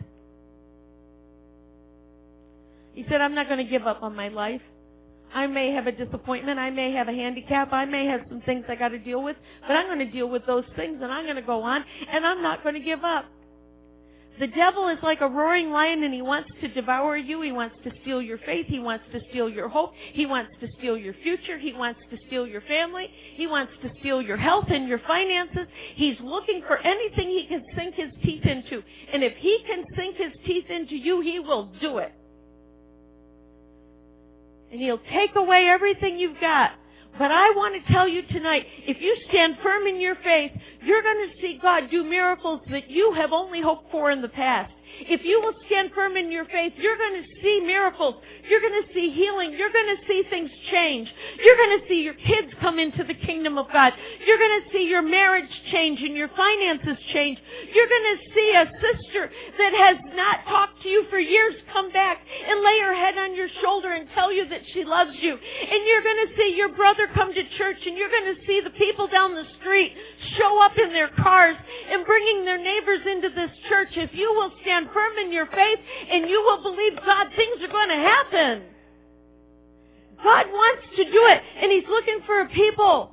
He said, I'm not going to give up on my life. I may have a disappointment. I may have a handicap. I may have some things I got to deal with, but I'm going to deal with those things, and I'm going to go on, and I'm not going to give up. The devil is like a roaring lion, and he wants to devour you. He wants to steal your faith. He wants to steal your hope. He wants to steal your future. He wants to steal your family. He wants to steal your health and your finances. He's looking for anything he can sink his teeth into. And if he can sink his teeth into you, he will do it. And he'll take away everything you've got. But I want to tell you tonight, if you stand firm in your faith, you're going to see God do miracles that you have only hoped for in the past. If you will stand firm in your faith, you're going to see miracles. You're going to see healing. You're going to see things change. You're going to see your kids come into the kingdom of God. You're going to see your marriage change and your finances change. You're going to see a sister that has not talked to you for years come back and lay her head on your shoulder and tell you that she loves you. And you're going to see your brother come to church, and you're going to see the people down the street show up in their cars and bringing their neighbors into this church. If you will stand firm in your faith and you will believe God, things are going to happen. God wants to do it, and He's looking for a people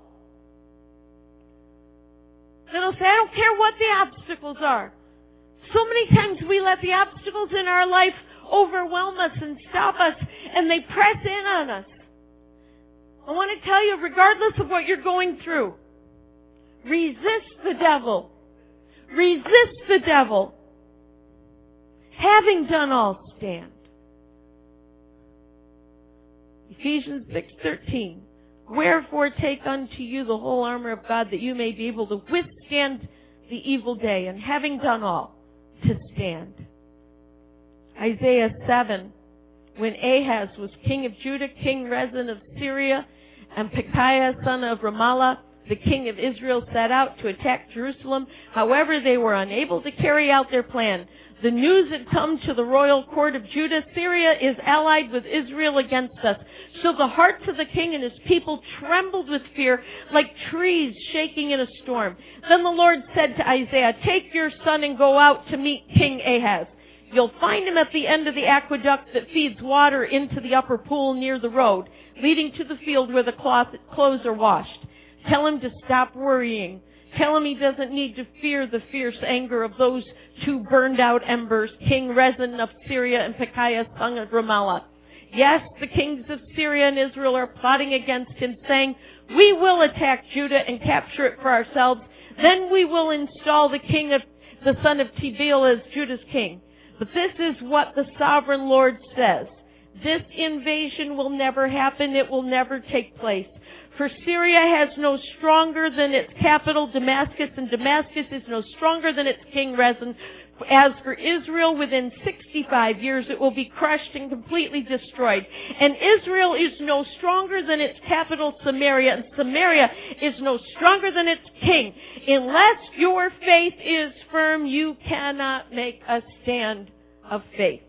that'll say, I don't care what the obstacles are. So many times we let the obstacles in our life overwhelm us and stop us, and they press in on us. I want to tell you, regardless of what you're going through, resist the devil. Resist the devil. Having done all, stand. Ephesians six thirteen. Wherefore take unto you the whole armor of God, that you may be able to withstand the evil day, and having done all, to stand. Isaiah seven. When Ahaz was king of Judah, King Rezin of Syria, and Pekahiah son of Ramallah, the king of Israel, set out to attack Jerusalem. However, they were unable to carry out their plan. The news had come to the royal court of Judah, Syria is allied with Israel against us. So the hearts of the king and his people trembled with fear, like trees shaking in a storm. Then the Lord said to Isaiah, take your son and go out to meet King Ahaz. You'll find him at the end of the aqueduct that feeds water into the upper pool near the road, leading to the field where the cloth, clothes are washed. Tell him to stop worrying. Tell him he doesn't need to fear the fierce anger of those two burned out embers, King Rezin of Syria and Pekahiah son of Remaliah. Yes, the kings of Syria and Israel are plotting against him, saying, we will attack Judah and capture it for ourselves. Then we will install the king of the son of Tabeel as Judah's king. But this is what the sovereign Lord says. This invasion will never happen. It will never take place. For Syria has no stronger than its capital, Damascus, and Damascus is no stronger than its king, Rezin. As for Israel, within sixty-five years it will be crushed and completely destroyed. And Israel is no stronger than its capital, Samaria, and Samaria is no stronger than its king. Unless your faith is firm, you cannot make a stand of faith.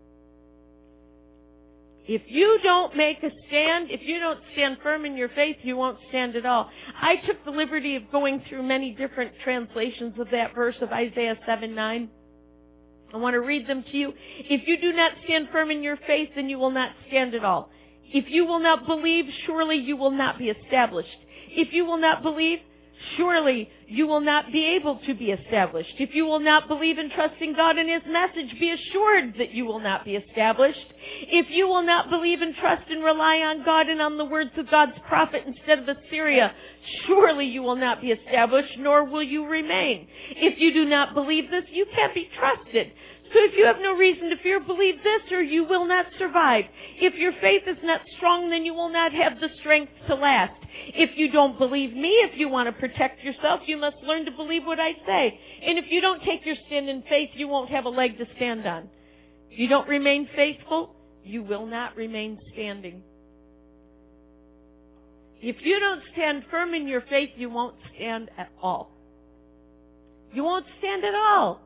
If you don't make a stand, if you don't stand firm in your faith, you won't stand at all. I took the liberty of going through many different translations of that verse of Isaiah seven nine. I want to read them to you. If you do not stand firm in your faith, then you will not stand at all. If you will not believe, surely you will not be established. If you will not believe, surely you will not be able to be established. If you will not believe and trust in God and His message, be assured that you will not be established. If you will not believe and trust and rely on God and on the words of God's prophet instead of Assyria, surely you will not be established, nor will you remain. If you do not believe this, you can't be trusted. So if you have no reason to fear, believe this, or you will not survive. If your faith is not strong, then you will not have the strength to last. If you don't believe me, if you want to protect yourself, you must learn to believe what I say. And if you don't take your stand in faith, you won't have a leg to stand on. If you don't remain faithful, you will not remain standing. If you don't stand firm in your faith, you won't stand at all. You won't stand at all.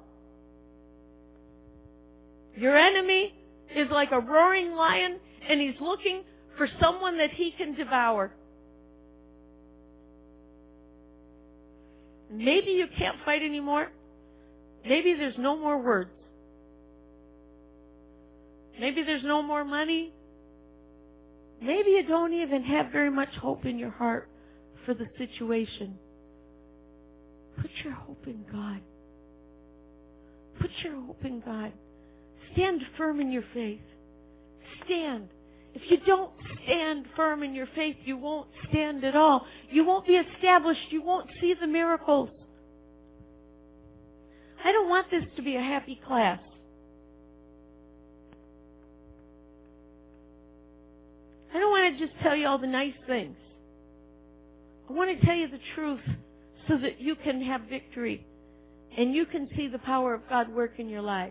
Your enemy is like a roaring lion, and he's looking for someone that he can devour. Maybe you can't fight anymore. Maybe there's no more words. Maybe there's no more money. Maybe you don't even have very much hope in your heart for the situation. Put your hope in God. Put your hope in God. Stand firm in your faith. Stand. If you don't stand firm in your faith, you won't stand at all. You won't be established. You won't see the miracles. I don't want this to be a happy class. I don't want to just tell you all the nice things. I want to tell you the truth so that you can have victory and you can see the power of God work in your lives.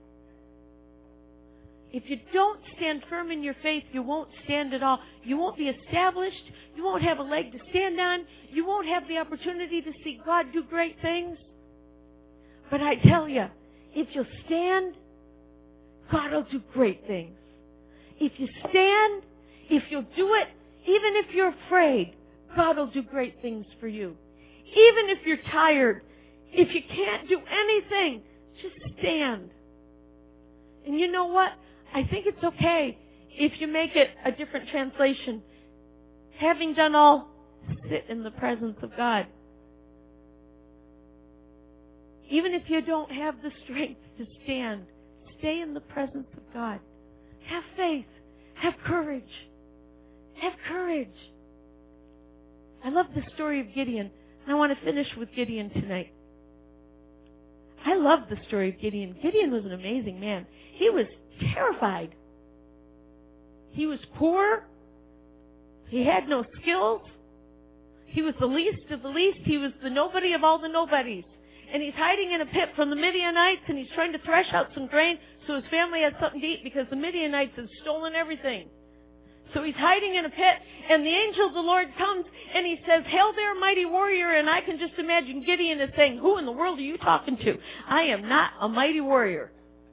If you don't stand firm in your faith, you won't stand at all. You won't be established. You won't have a leg to stand on. You won't have the opportunity to see God do great things. But I tell you, if you'll stand, God will do great things. If you stand, if you'll do it, even if you're afraid, God will do great things for you. Even if you're tired, if you can't do anything, just stand. And you know what? I think it's okay if you make it a different translation. Having done all, sit in the presence of God. Even if you don't have the strength to stand, stay in the presence of God. Have faith. Have courage. Have courage. I love the story of Gideon. And I want to finish with Gideon tonight. I love the story of Gideon. Gideon was an amazing man. He was terrified. He was poor. He had no skills. He was the least of the least. He was the nobody of all the nobodies. And he's hiding in a pit from the Midianites, and he's trying to thresh out some grain so his family has something to eat because the Midianites have stolen everything. So he's hiding in a pit, and the angel of the Lord comes, and he says, "Hail there, mighty warrior." And I can just imagine Gideon is saying, "Who in the world are you talking to? I am not a mighty warrior.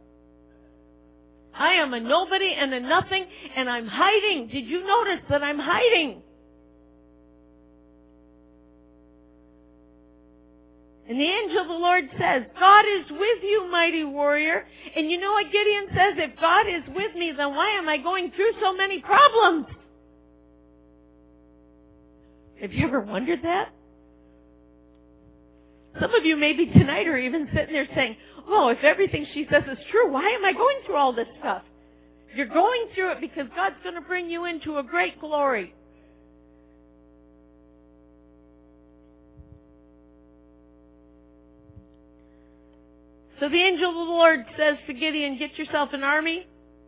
I am a nobody and a nothing, and I'm hiding. Did you notice that I'm hiding?" And the angel of the Lord says, God is with you, mighty warrior. And you know what Gideon says? If God is with me, then why am I going through so many problems? Have you ever wondered that? Some of you maybe tonight are even sitting there saying, oh, if everything she says is true, why am I going through all this stuff? You're going through it because God's going to bring you into a great glory. So the angel of the Lord says to Gideon, get yourself an army.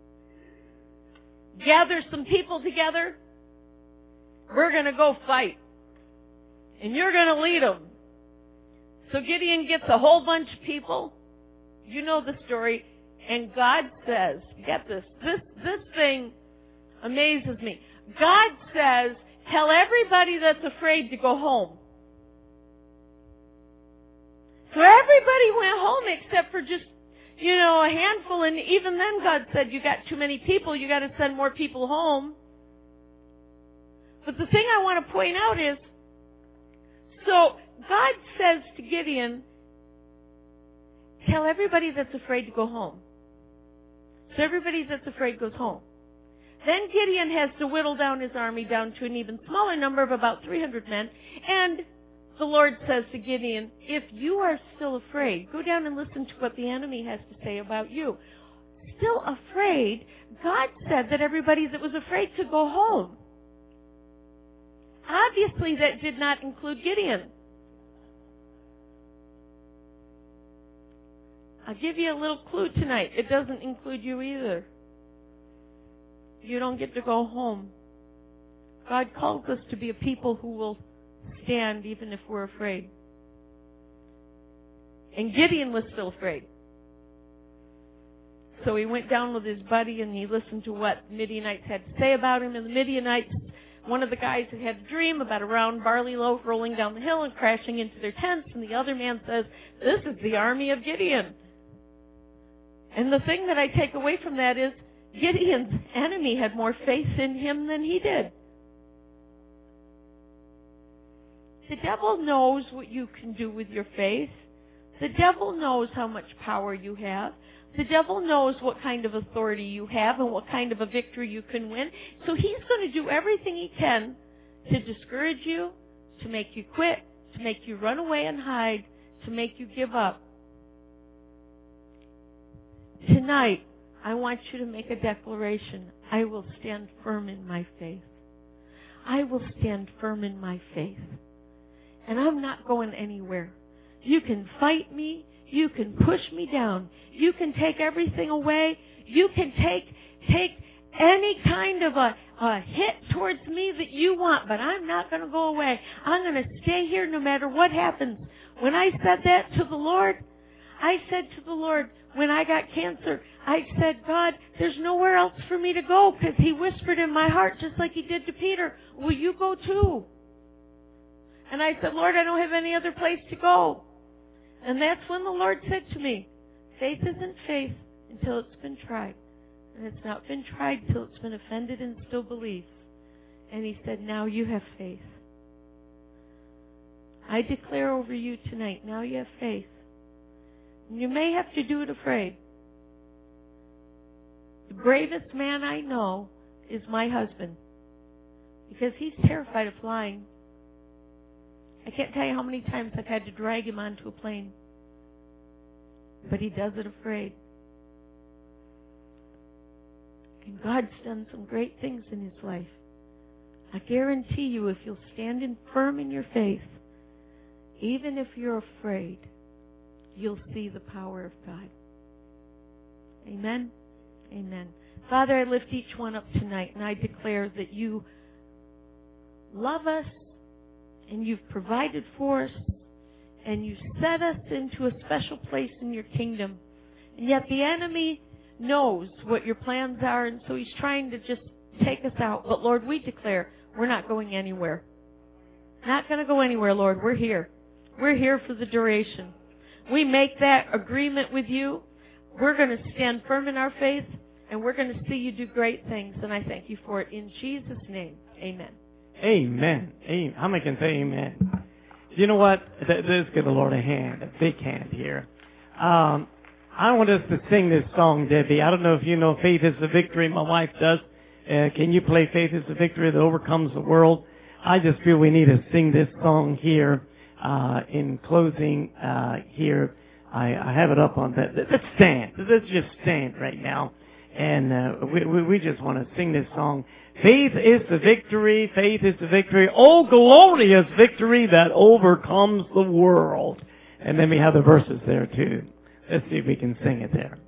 Gather some people together. We're going to go fight. And you're going to lead them. So Gideon gets a whole bunch of people. You know the story. And God says, get this, this, this thing amazes me. God says, tell everybody that's afraid to go home. So everybody went home except for just, you know, a handful. And even then God said, you got too many people. You got to send more people home. But the thing I want to point out is, so God says to Gideon, tell everybody that's afraid to go home. So everybody that's afraid goes home. Then Gideon has to whittle down his army down to an even smaller number of about three hundred men. And the Lord says to Gideon, if you are still afraid, go down and listen to what the enemy has to say about you. Still afraid, God said that everybody that was afraid could go home. Obviously, that did not include Gideon. I'll give you a little clue tonight. It doesn't include you either. You don't get to go home. God calls us to be a people who will stand even if we're afraid. And Gideon was still afraid. So he went down with his buddy and he listened to what Midianites had to say about him. And the Midianites, one of the guys had had a dream about a round barley loaf rolling down the hill and crashing into their tents. And the other man says, this is the army of Gideon. And the thing that I take away from that is Gideon's enemy had more faith in him than he did. The devil knows what you can do with your faith. The devil knows how much power you have. The devil knows what kind of authority you have and what kind of a victory you can win. So he's going to do everything he can to discourage you, to make you quit, to make you run away and hide, to make you give up. Tonight, I want you to make a declaration. I will stand firm in my faith. I will stand firm in my faith. And I'm not going anywhere. You can fight me. You can push me down. You can take everything away. You can take take any kind of a, a hit towards me that you want, but I'm not going to go away. I'm going to stay here no matter what happens. When I said that to the Lord, I said to the Lord, when I got cancer, I said, God, there's nowhere else for me to go, because he whispered in my heart, just like he did to Peter, will you go too? And I said, Lord, I don't have any other place to go. And that's when the Lord said to me, faith isn't faith until it's been tried. And it's not been tried till it's been offended and still believes. And he said, now you have faith. I declare over you tonight, now you have faith. And you may have to do it afraid. The bravest man I know is my husband, because he's terrified of flying. I can't tell you how many times I've had to drag him onto a plane. But he does it afraid. And God's done some great things in his life. I guarantee you, if you'll stand in firm in your faith, even if you're afraid, you'll see the power of God. Amen? Amen. Father, I lift each one up tonight, and I declare that you love us, and you've provided for us, and you set us into a special place in your kingdom. And yet the enemy knows what your plans are, and so he's trying to just take us out. But Lord, we declare we're not going anywhere. Not going to go anywhere, Lord. We're here. We're here for the duration. We make that agreement with you. We're going to stand firm in our faith, and we're going to see you do great things. And I thank you for it in Jesus' name. Amen. Amen. Amen. How many can say amen? You know what? Let's give the Lord a hand, a big hand here. Um, I want us to sing this song, Debbie. I don't know if you know Faith is the Victory. My wife does. Uh, can you play Faith is the Victory that overcomes the world? I just feel we need to sing this song here uh, in closing uh, here. I, I have it up on that. Let's stand. Let's just stand right now. And uh, we, we, we just want to sing this song. Faith is the victory. Faith is the victory. Oh, glorious victory that overcomes the world. And then we have the verses there too. Let's see if we can sing it there.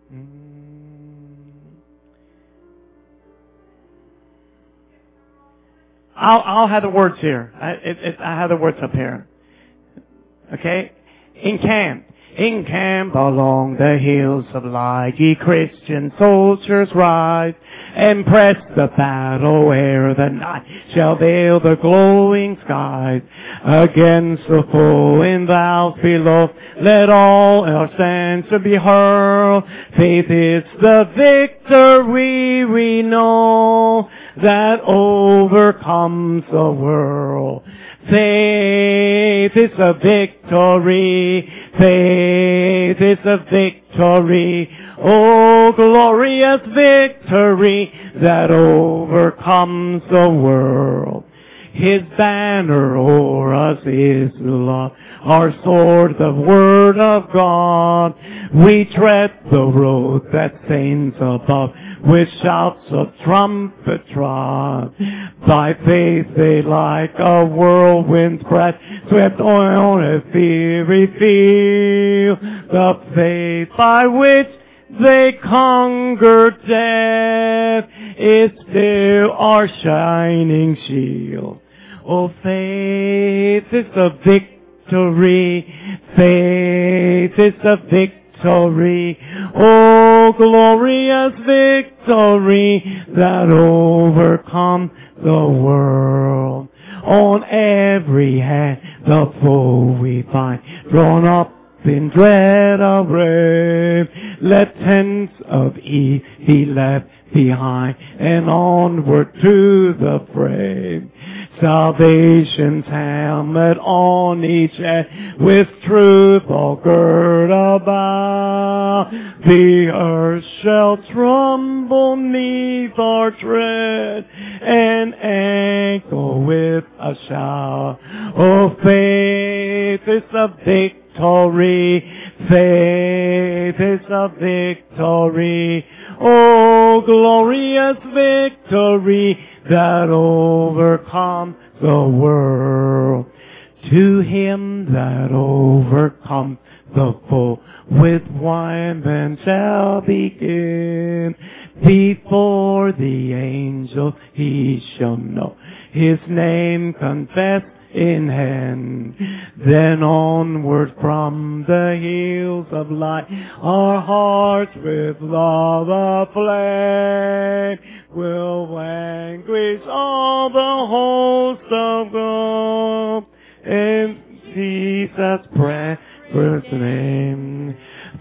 I'll, I'll have the words here. I, it, it, I have the words up here. Okay? Encamp. Encamp along the hills of light, ye Christian soldiers rise, and press the battle ere the night shall veil the glowing skies. Against the foe in valves below, let all our stanza be hurled. Faith is the victory we know, that overcomes the world. Faith is a victory. Faith is a victory. Oh, glorious victory that overcomes the world. His banner o'er us is love, our sword, the word of God. We tread the road that saints above, with shouts of trumpet trod. By faith they like a whirlwind's breath, swept on a fiery field. The faith by which they conquer death is still our shining shield. Oh, faith is a victory. Faith is a victory. Oh, glorious victory that overcomes the world. On every hand the foe we find, drawn up in dread of rain. Let tents of Eve be left behind, and onward to the fray. Salvation's helmet on each head, with truth all girt about. The earth shall tremble neath our tread, and echo with a shout. Oh, faith is a victory. Faith is a victory. Oh, glorious victory that overcomes the world. To him that overcomes the foe, with wine then shall begin. Before the angels he shall know his name confess in hand. Then onward from the hills of light, our hearts with love aflame will vanquish all the hosts of God in Jesus' precious name.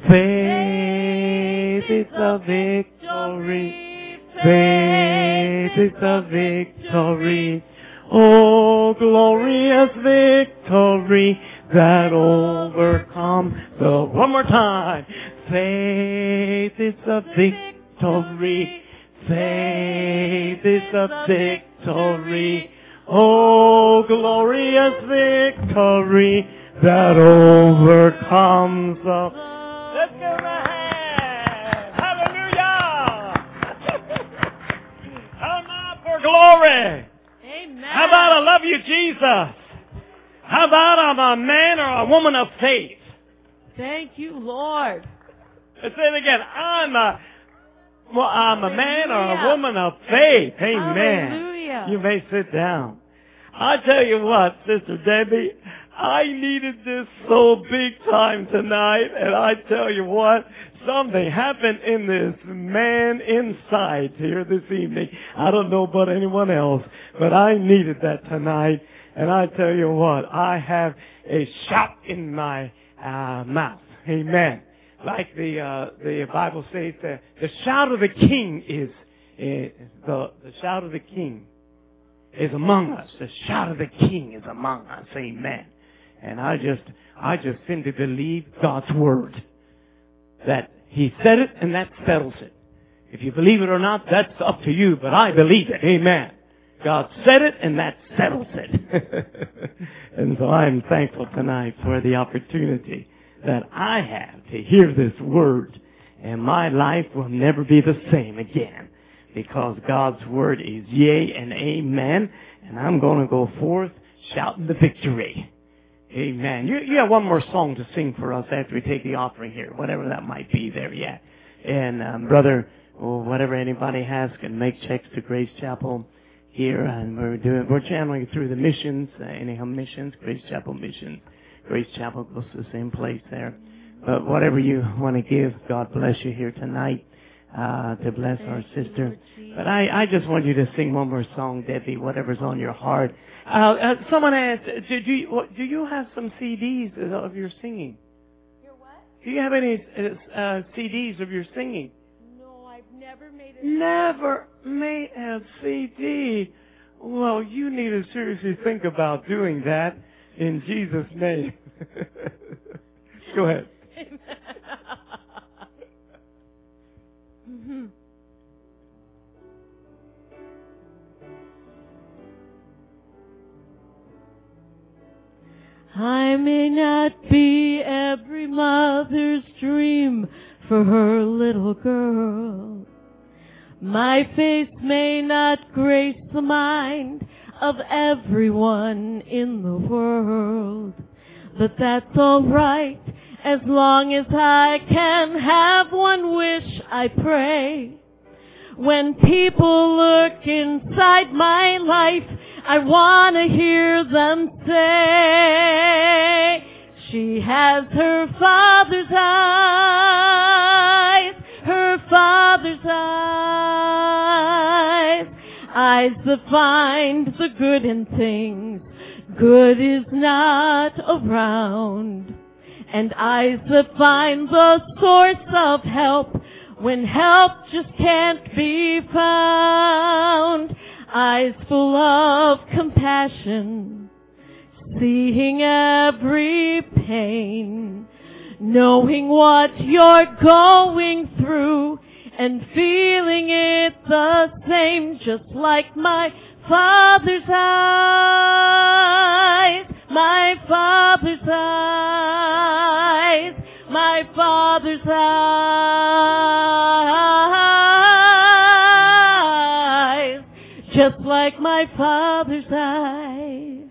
Faith is a victory. Faith is a victory. Oh, glorious victory that overcomes the... One more time. Faith is a victory. Faith is a victory. Oh, glorious victory that overcomes the... Let's give him a hand. Hallelujah. Come on for glory. How about I love you, Jesus? How about I'm a man or a woman of faith? Thank you, Lord. Let's say it again. I'm a, well, I'm a man or a woman of faith. Amen. Hallelujah. You may sit down. I tell you what, Sister Debbie, I needed this so big time tonight, and I tell you what, something happened in this man inside here this evening. I don't know about anyone else, but I needed that tonight. And I tell you what, I have a shout in my uh, mouth. Amen. Like the uh, the Bible says, the, the shout of the King is uh, the the shout of the King is among us. The shout of the King is among us. Amen. And I just, I just simply believe God's Word. That He said it and that settles it. If you believe it or not, that's up to you, but I believe it. Amen. God said it and that settles it. And so I'm thankful tonight for the opportunity that I have to hear this Word. And my life will never be the same again. Because God's Word is yea and amen. And I'm going to go forth shouting the victory. Amen. You, you have one more song to sing for us after we take the offering here. Whatever that might be there, yeah. And um, brother, or whatever anybody has, can make checks to Grace Chapel here. And we're doing, we're channeling through the missions, uh, anyhow missions, Grace Chapel missions. Grace Chapel goes to the same place there. But whatever you want to give, God bless you here tonight. Uh, to bless our sister. But I, I just want you to sing one more song, Debbie, whatever's on your heart. Uh, uh, someone asked, do, do, you, what, do you have some C Ds of your singing? Your what? Do you have any uh, C Ds of your singing? No, I've never made a Never made a C D. Well, you need to seriously think about doing that in Jesus' name. Go ahead. Mm-hmm. I may not be every mother's dream for her little girl. My face may not grace the mind of everyone in the world, but that's all right. As long as I can have one wish, I pray. When people look inside my life, I want to hear them say, she has her father's eyes, her father's eyes, eyes that find the good in things good is not around. And eyes that find the source of help when help just can't be found. Eyes full of compassion, seeing every pain, knowing what you're going through and feeling it the same, just like my Father's eyes, my Father's eyes, my Father's eyes, just like my Father's eyes.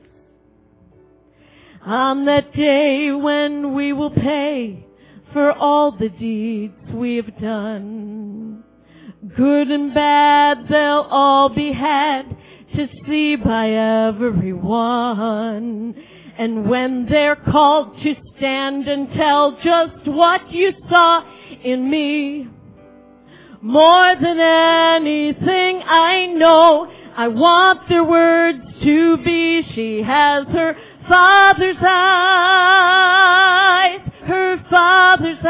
On that day when we will pay for all the deeds we have done, good and bad, they'll all be had to see by everyone. And when they're called to stand and tell just what you saw in me, more than anything I know, I want their words to be, she has her Father's eyes, her Father's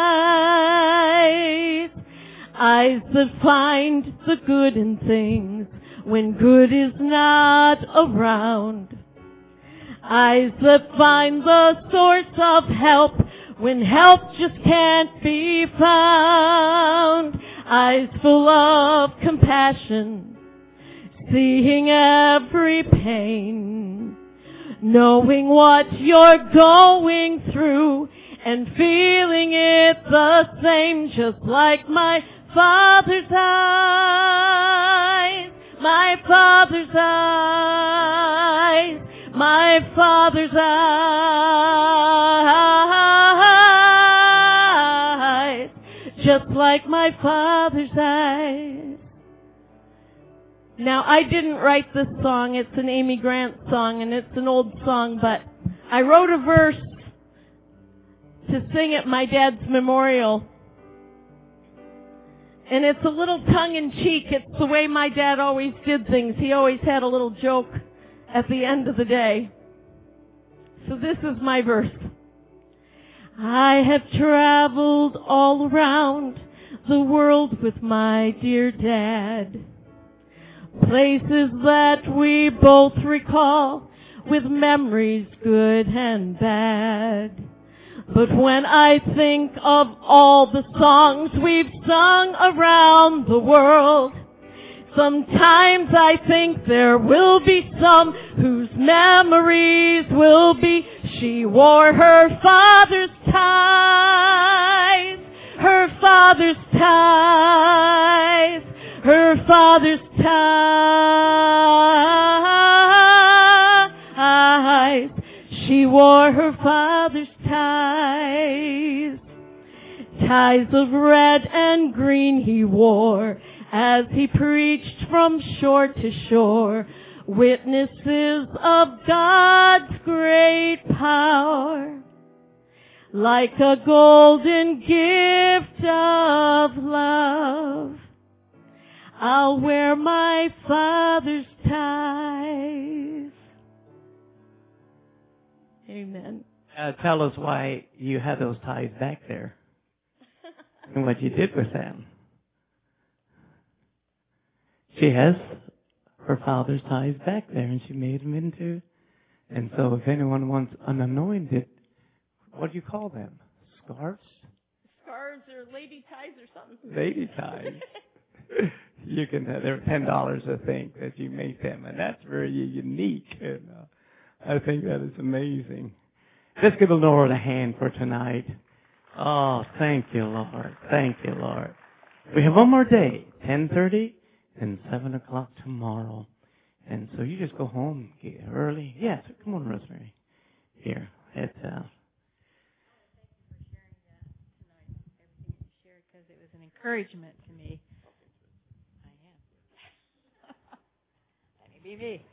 eyes, eyes that find the good in things when good is not around. Eyes that find the source of help when help just can't be found. Eyes full of compassion, seeing every pain, knowing what you're going through and feeling it the same, just like my Father's eyes, my Father's eyes, my Father's eyes, just like my Father's eyes. Now, I didn't write this song. It's an Amy Grant song, and it's an old song, but I wrote a verse to sing at my dad's memorial. And it's a little tongue-in-cheek. It's the way my dad always did things. He always had a little joke at the end of the day. So this is my verse. I have traveled all around the world with my dear dad. Places that we both recall with memories good and bad. But when I think of all the songs we've sung around the world, sometimes I think there will be some whose memories will be, she wore her father's ties, her father's ties, her father's ties. She wore her father's ties. Ties of red and green he wore as he preached from shore to shore, witnesses of God's great power, like a golden gift of love. I'll wear my father's ties. Amen. Uh, tell us why you had those ties back there and what you did with them. She has her father's ties back there, and she made them into. And so if anyone wants unanointed, what do you call them? Scarves? Scarves or lady ties or something. Lady ties. You can. Uh, they're ten dollars, I think, that you make them, and that's very unique. And uh, I think that is amazing. Let's give the Lord a hand for tonight. Oh, thank you, Lord. Thank you, Lord. We have one more day, ten thirty and seven o'clock tomorrow. And so you just go home, get early. Yes, come on, Rosemary. Here, it's uh. Because it was an encouragement to me. I am. That may be me.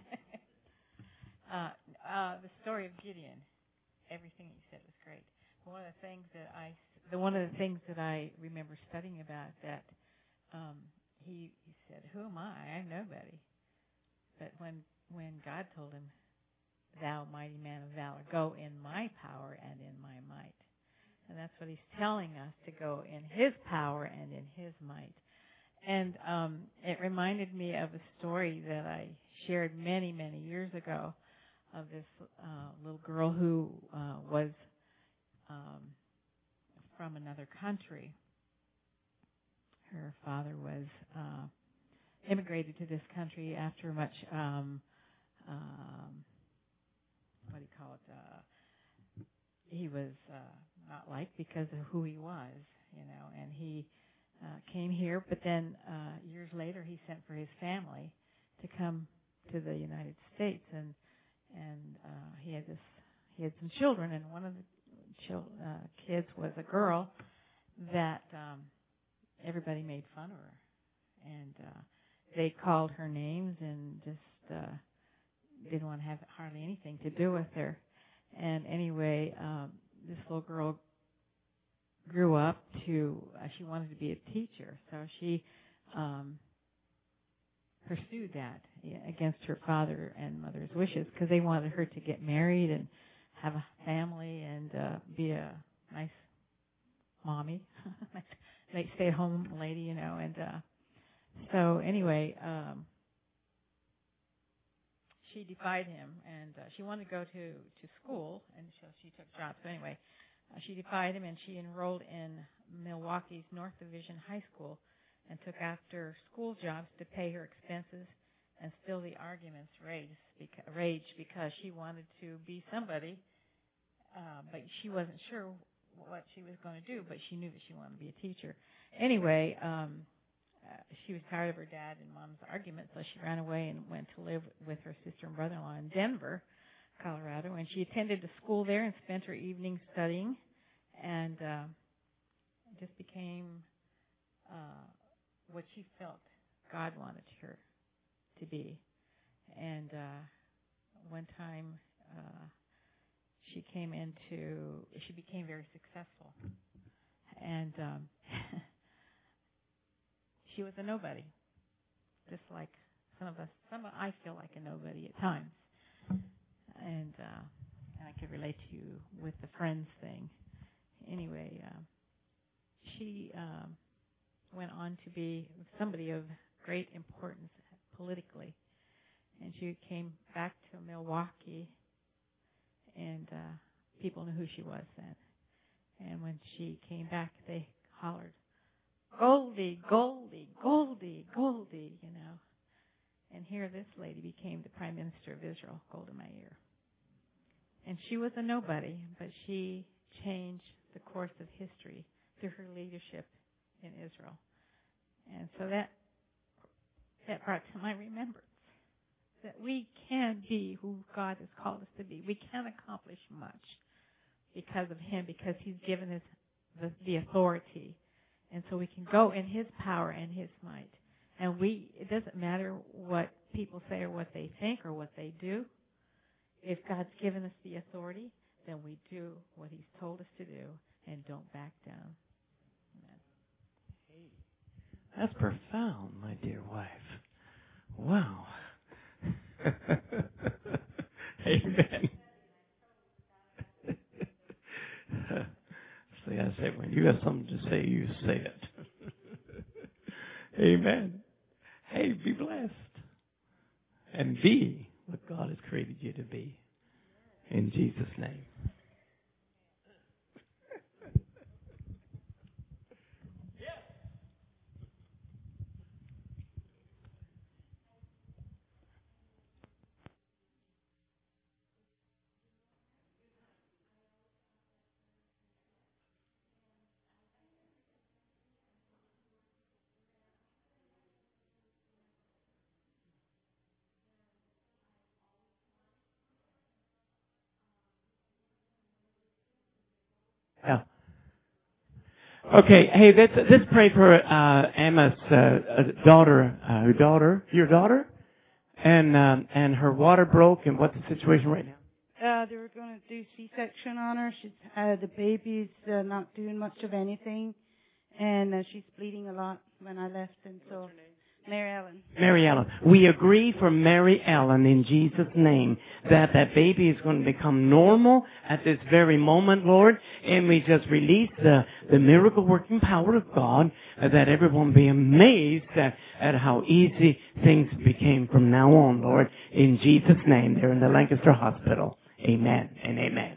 uh, uh, the story of Gideon. Everything you said was great. One of the things that I, the one of the things that I remember studying about that, um, he he said, "Who am I? I'm nobody." But when when God told him, "Thou mighty man of valor, go in my power and in my might." And that's what he's telling us, to go in his power and in his might. And um, it reminded me of a story that I shared many, many years ago of this uh, little girl who uh, was um, from another country. Her father was uh, immigrated to this country after much, um, um, what do you call it, uh, he was uh, not liked because of who he was, you know, and he uh, came here, but then uh, years later he sent for his family to come to the United States, and and uh, he had this, he had some children, and one of the chil- uh, kids was a girl that um, everybody made fun of her, and uh, they called her names and just uh, didn't want to have hardly anything to do with her. And anyway, um, this little girl grew up to, uh, she wanted to be a teacher. So she um, pursued that against her father and mother's wishes, because they wanted her to get married and have a family and uh, be a nice mommy, nice stay-at-home lady, you know. And uh, so anyway, um, she defied him, and uh, she wanted to go to, to school, and so she took jobs. So anyway, uh, she defied him, and she enrolled in Milwaukee's North Division High School and took after school jobs to pay her expenses, and still the arguments raged, beca- raged because she wanted to be somebody, uh, but she wasn't sure what she was going to do, but she knew that she wanted to be a teacher. Anyway, um, Uh, she was tired of her dad and mom's arguments, so she ran away and went to live with her sister and brother-in-law in Denver, Colorado. And she attended a school there and spent her evenings studying, and uh, just became uh, what she felt God wanted her to be. And uh, one time uh, she came into, she became very successful. And um she was a nobody, just like some of us. Some of, I feel like a nobody at times, and uh, and I could relate to you with the friends thing. Anyway, uh, she um, went on to be somebody of great importance politically, And she came back to Milwaukee, and uh, people knew who she was then. And when she came back, they hollered, Goldie, Goldie, Goldie, Goldie, you know. And here this lady became the Prime Minister of Israel, Golda Meir. And she was a nobody, but she changed the course of history through her leadership in Israel. And so that that brought to my remembrance that we can be who God has called us to be. We can accomplish much because of Him, because He's given us the, the authority. And so we can go in His power and His might. And we, it doesn't matter what people say or what they think or what they do. If God's given us the authority, then we do what He's told us to do and don't back down. Amen. That's profound, my dear wife. Wow. Amen. See, I say, when you have something to say, you say it. Amen. Hey, be blessed. And be what God has created you to be. In Jesus' name. Yeah. Okay. Hey, let's let's pray for uh, Emma's uh, daughter. Uh, her daughter, your daughter, and um, and her water broke. And what's the situation right now? Uh, they were going to do C-section on her. She's uh, the baby's uh, not doing much of anything, and uh, she's bleeding a lot when I left. And so, Mary Ellen. Mary Ellen. We agree for Mary Ellen in Jesus' name that that baby is going to become normal at this very moment, Lord. And we just release the, the miracle working power of God, uh, that everyone be amazed at, at how easy things became from now on, Lord. In Jesus' name, they're in the Lancaster Hospital. Amen and amen.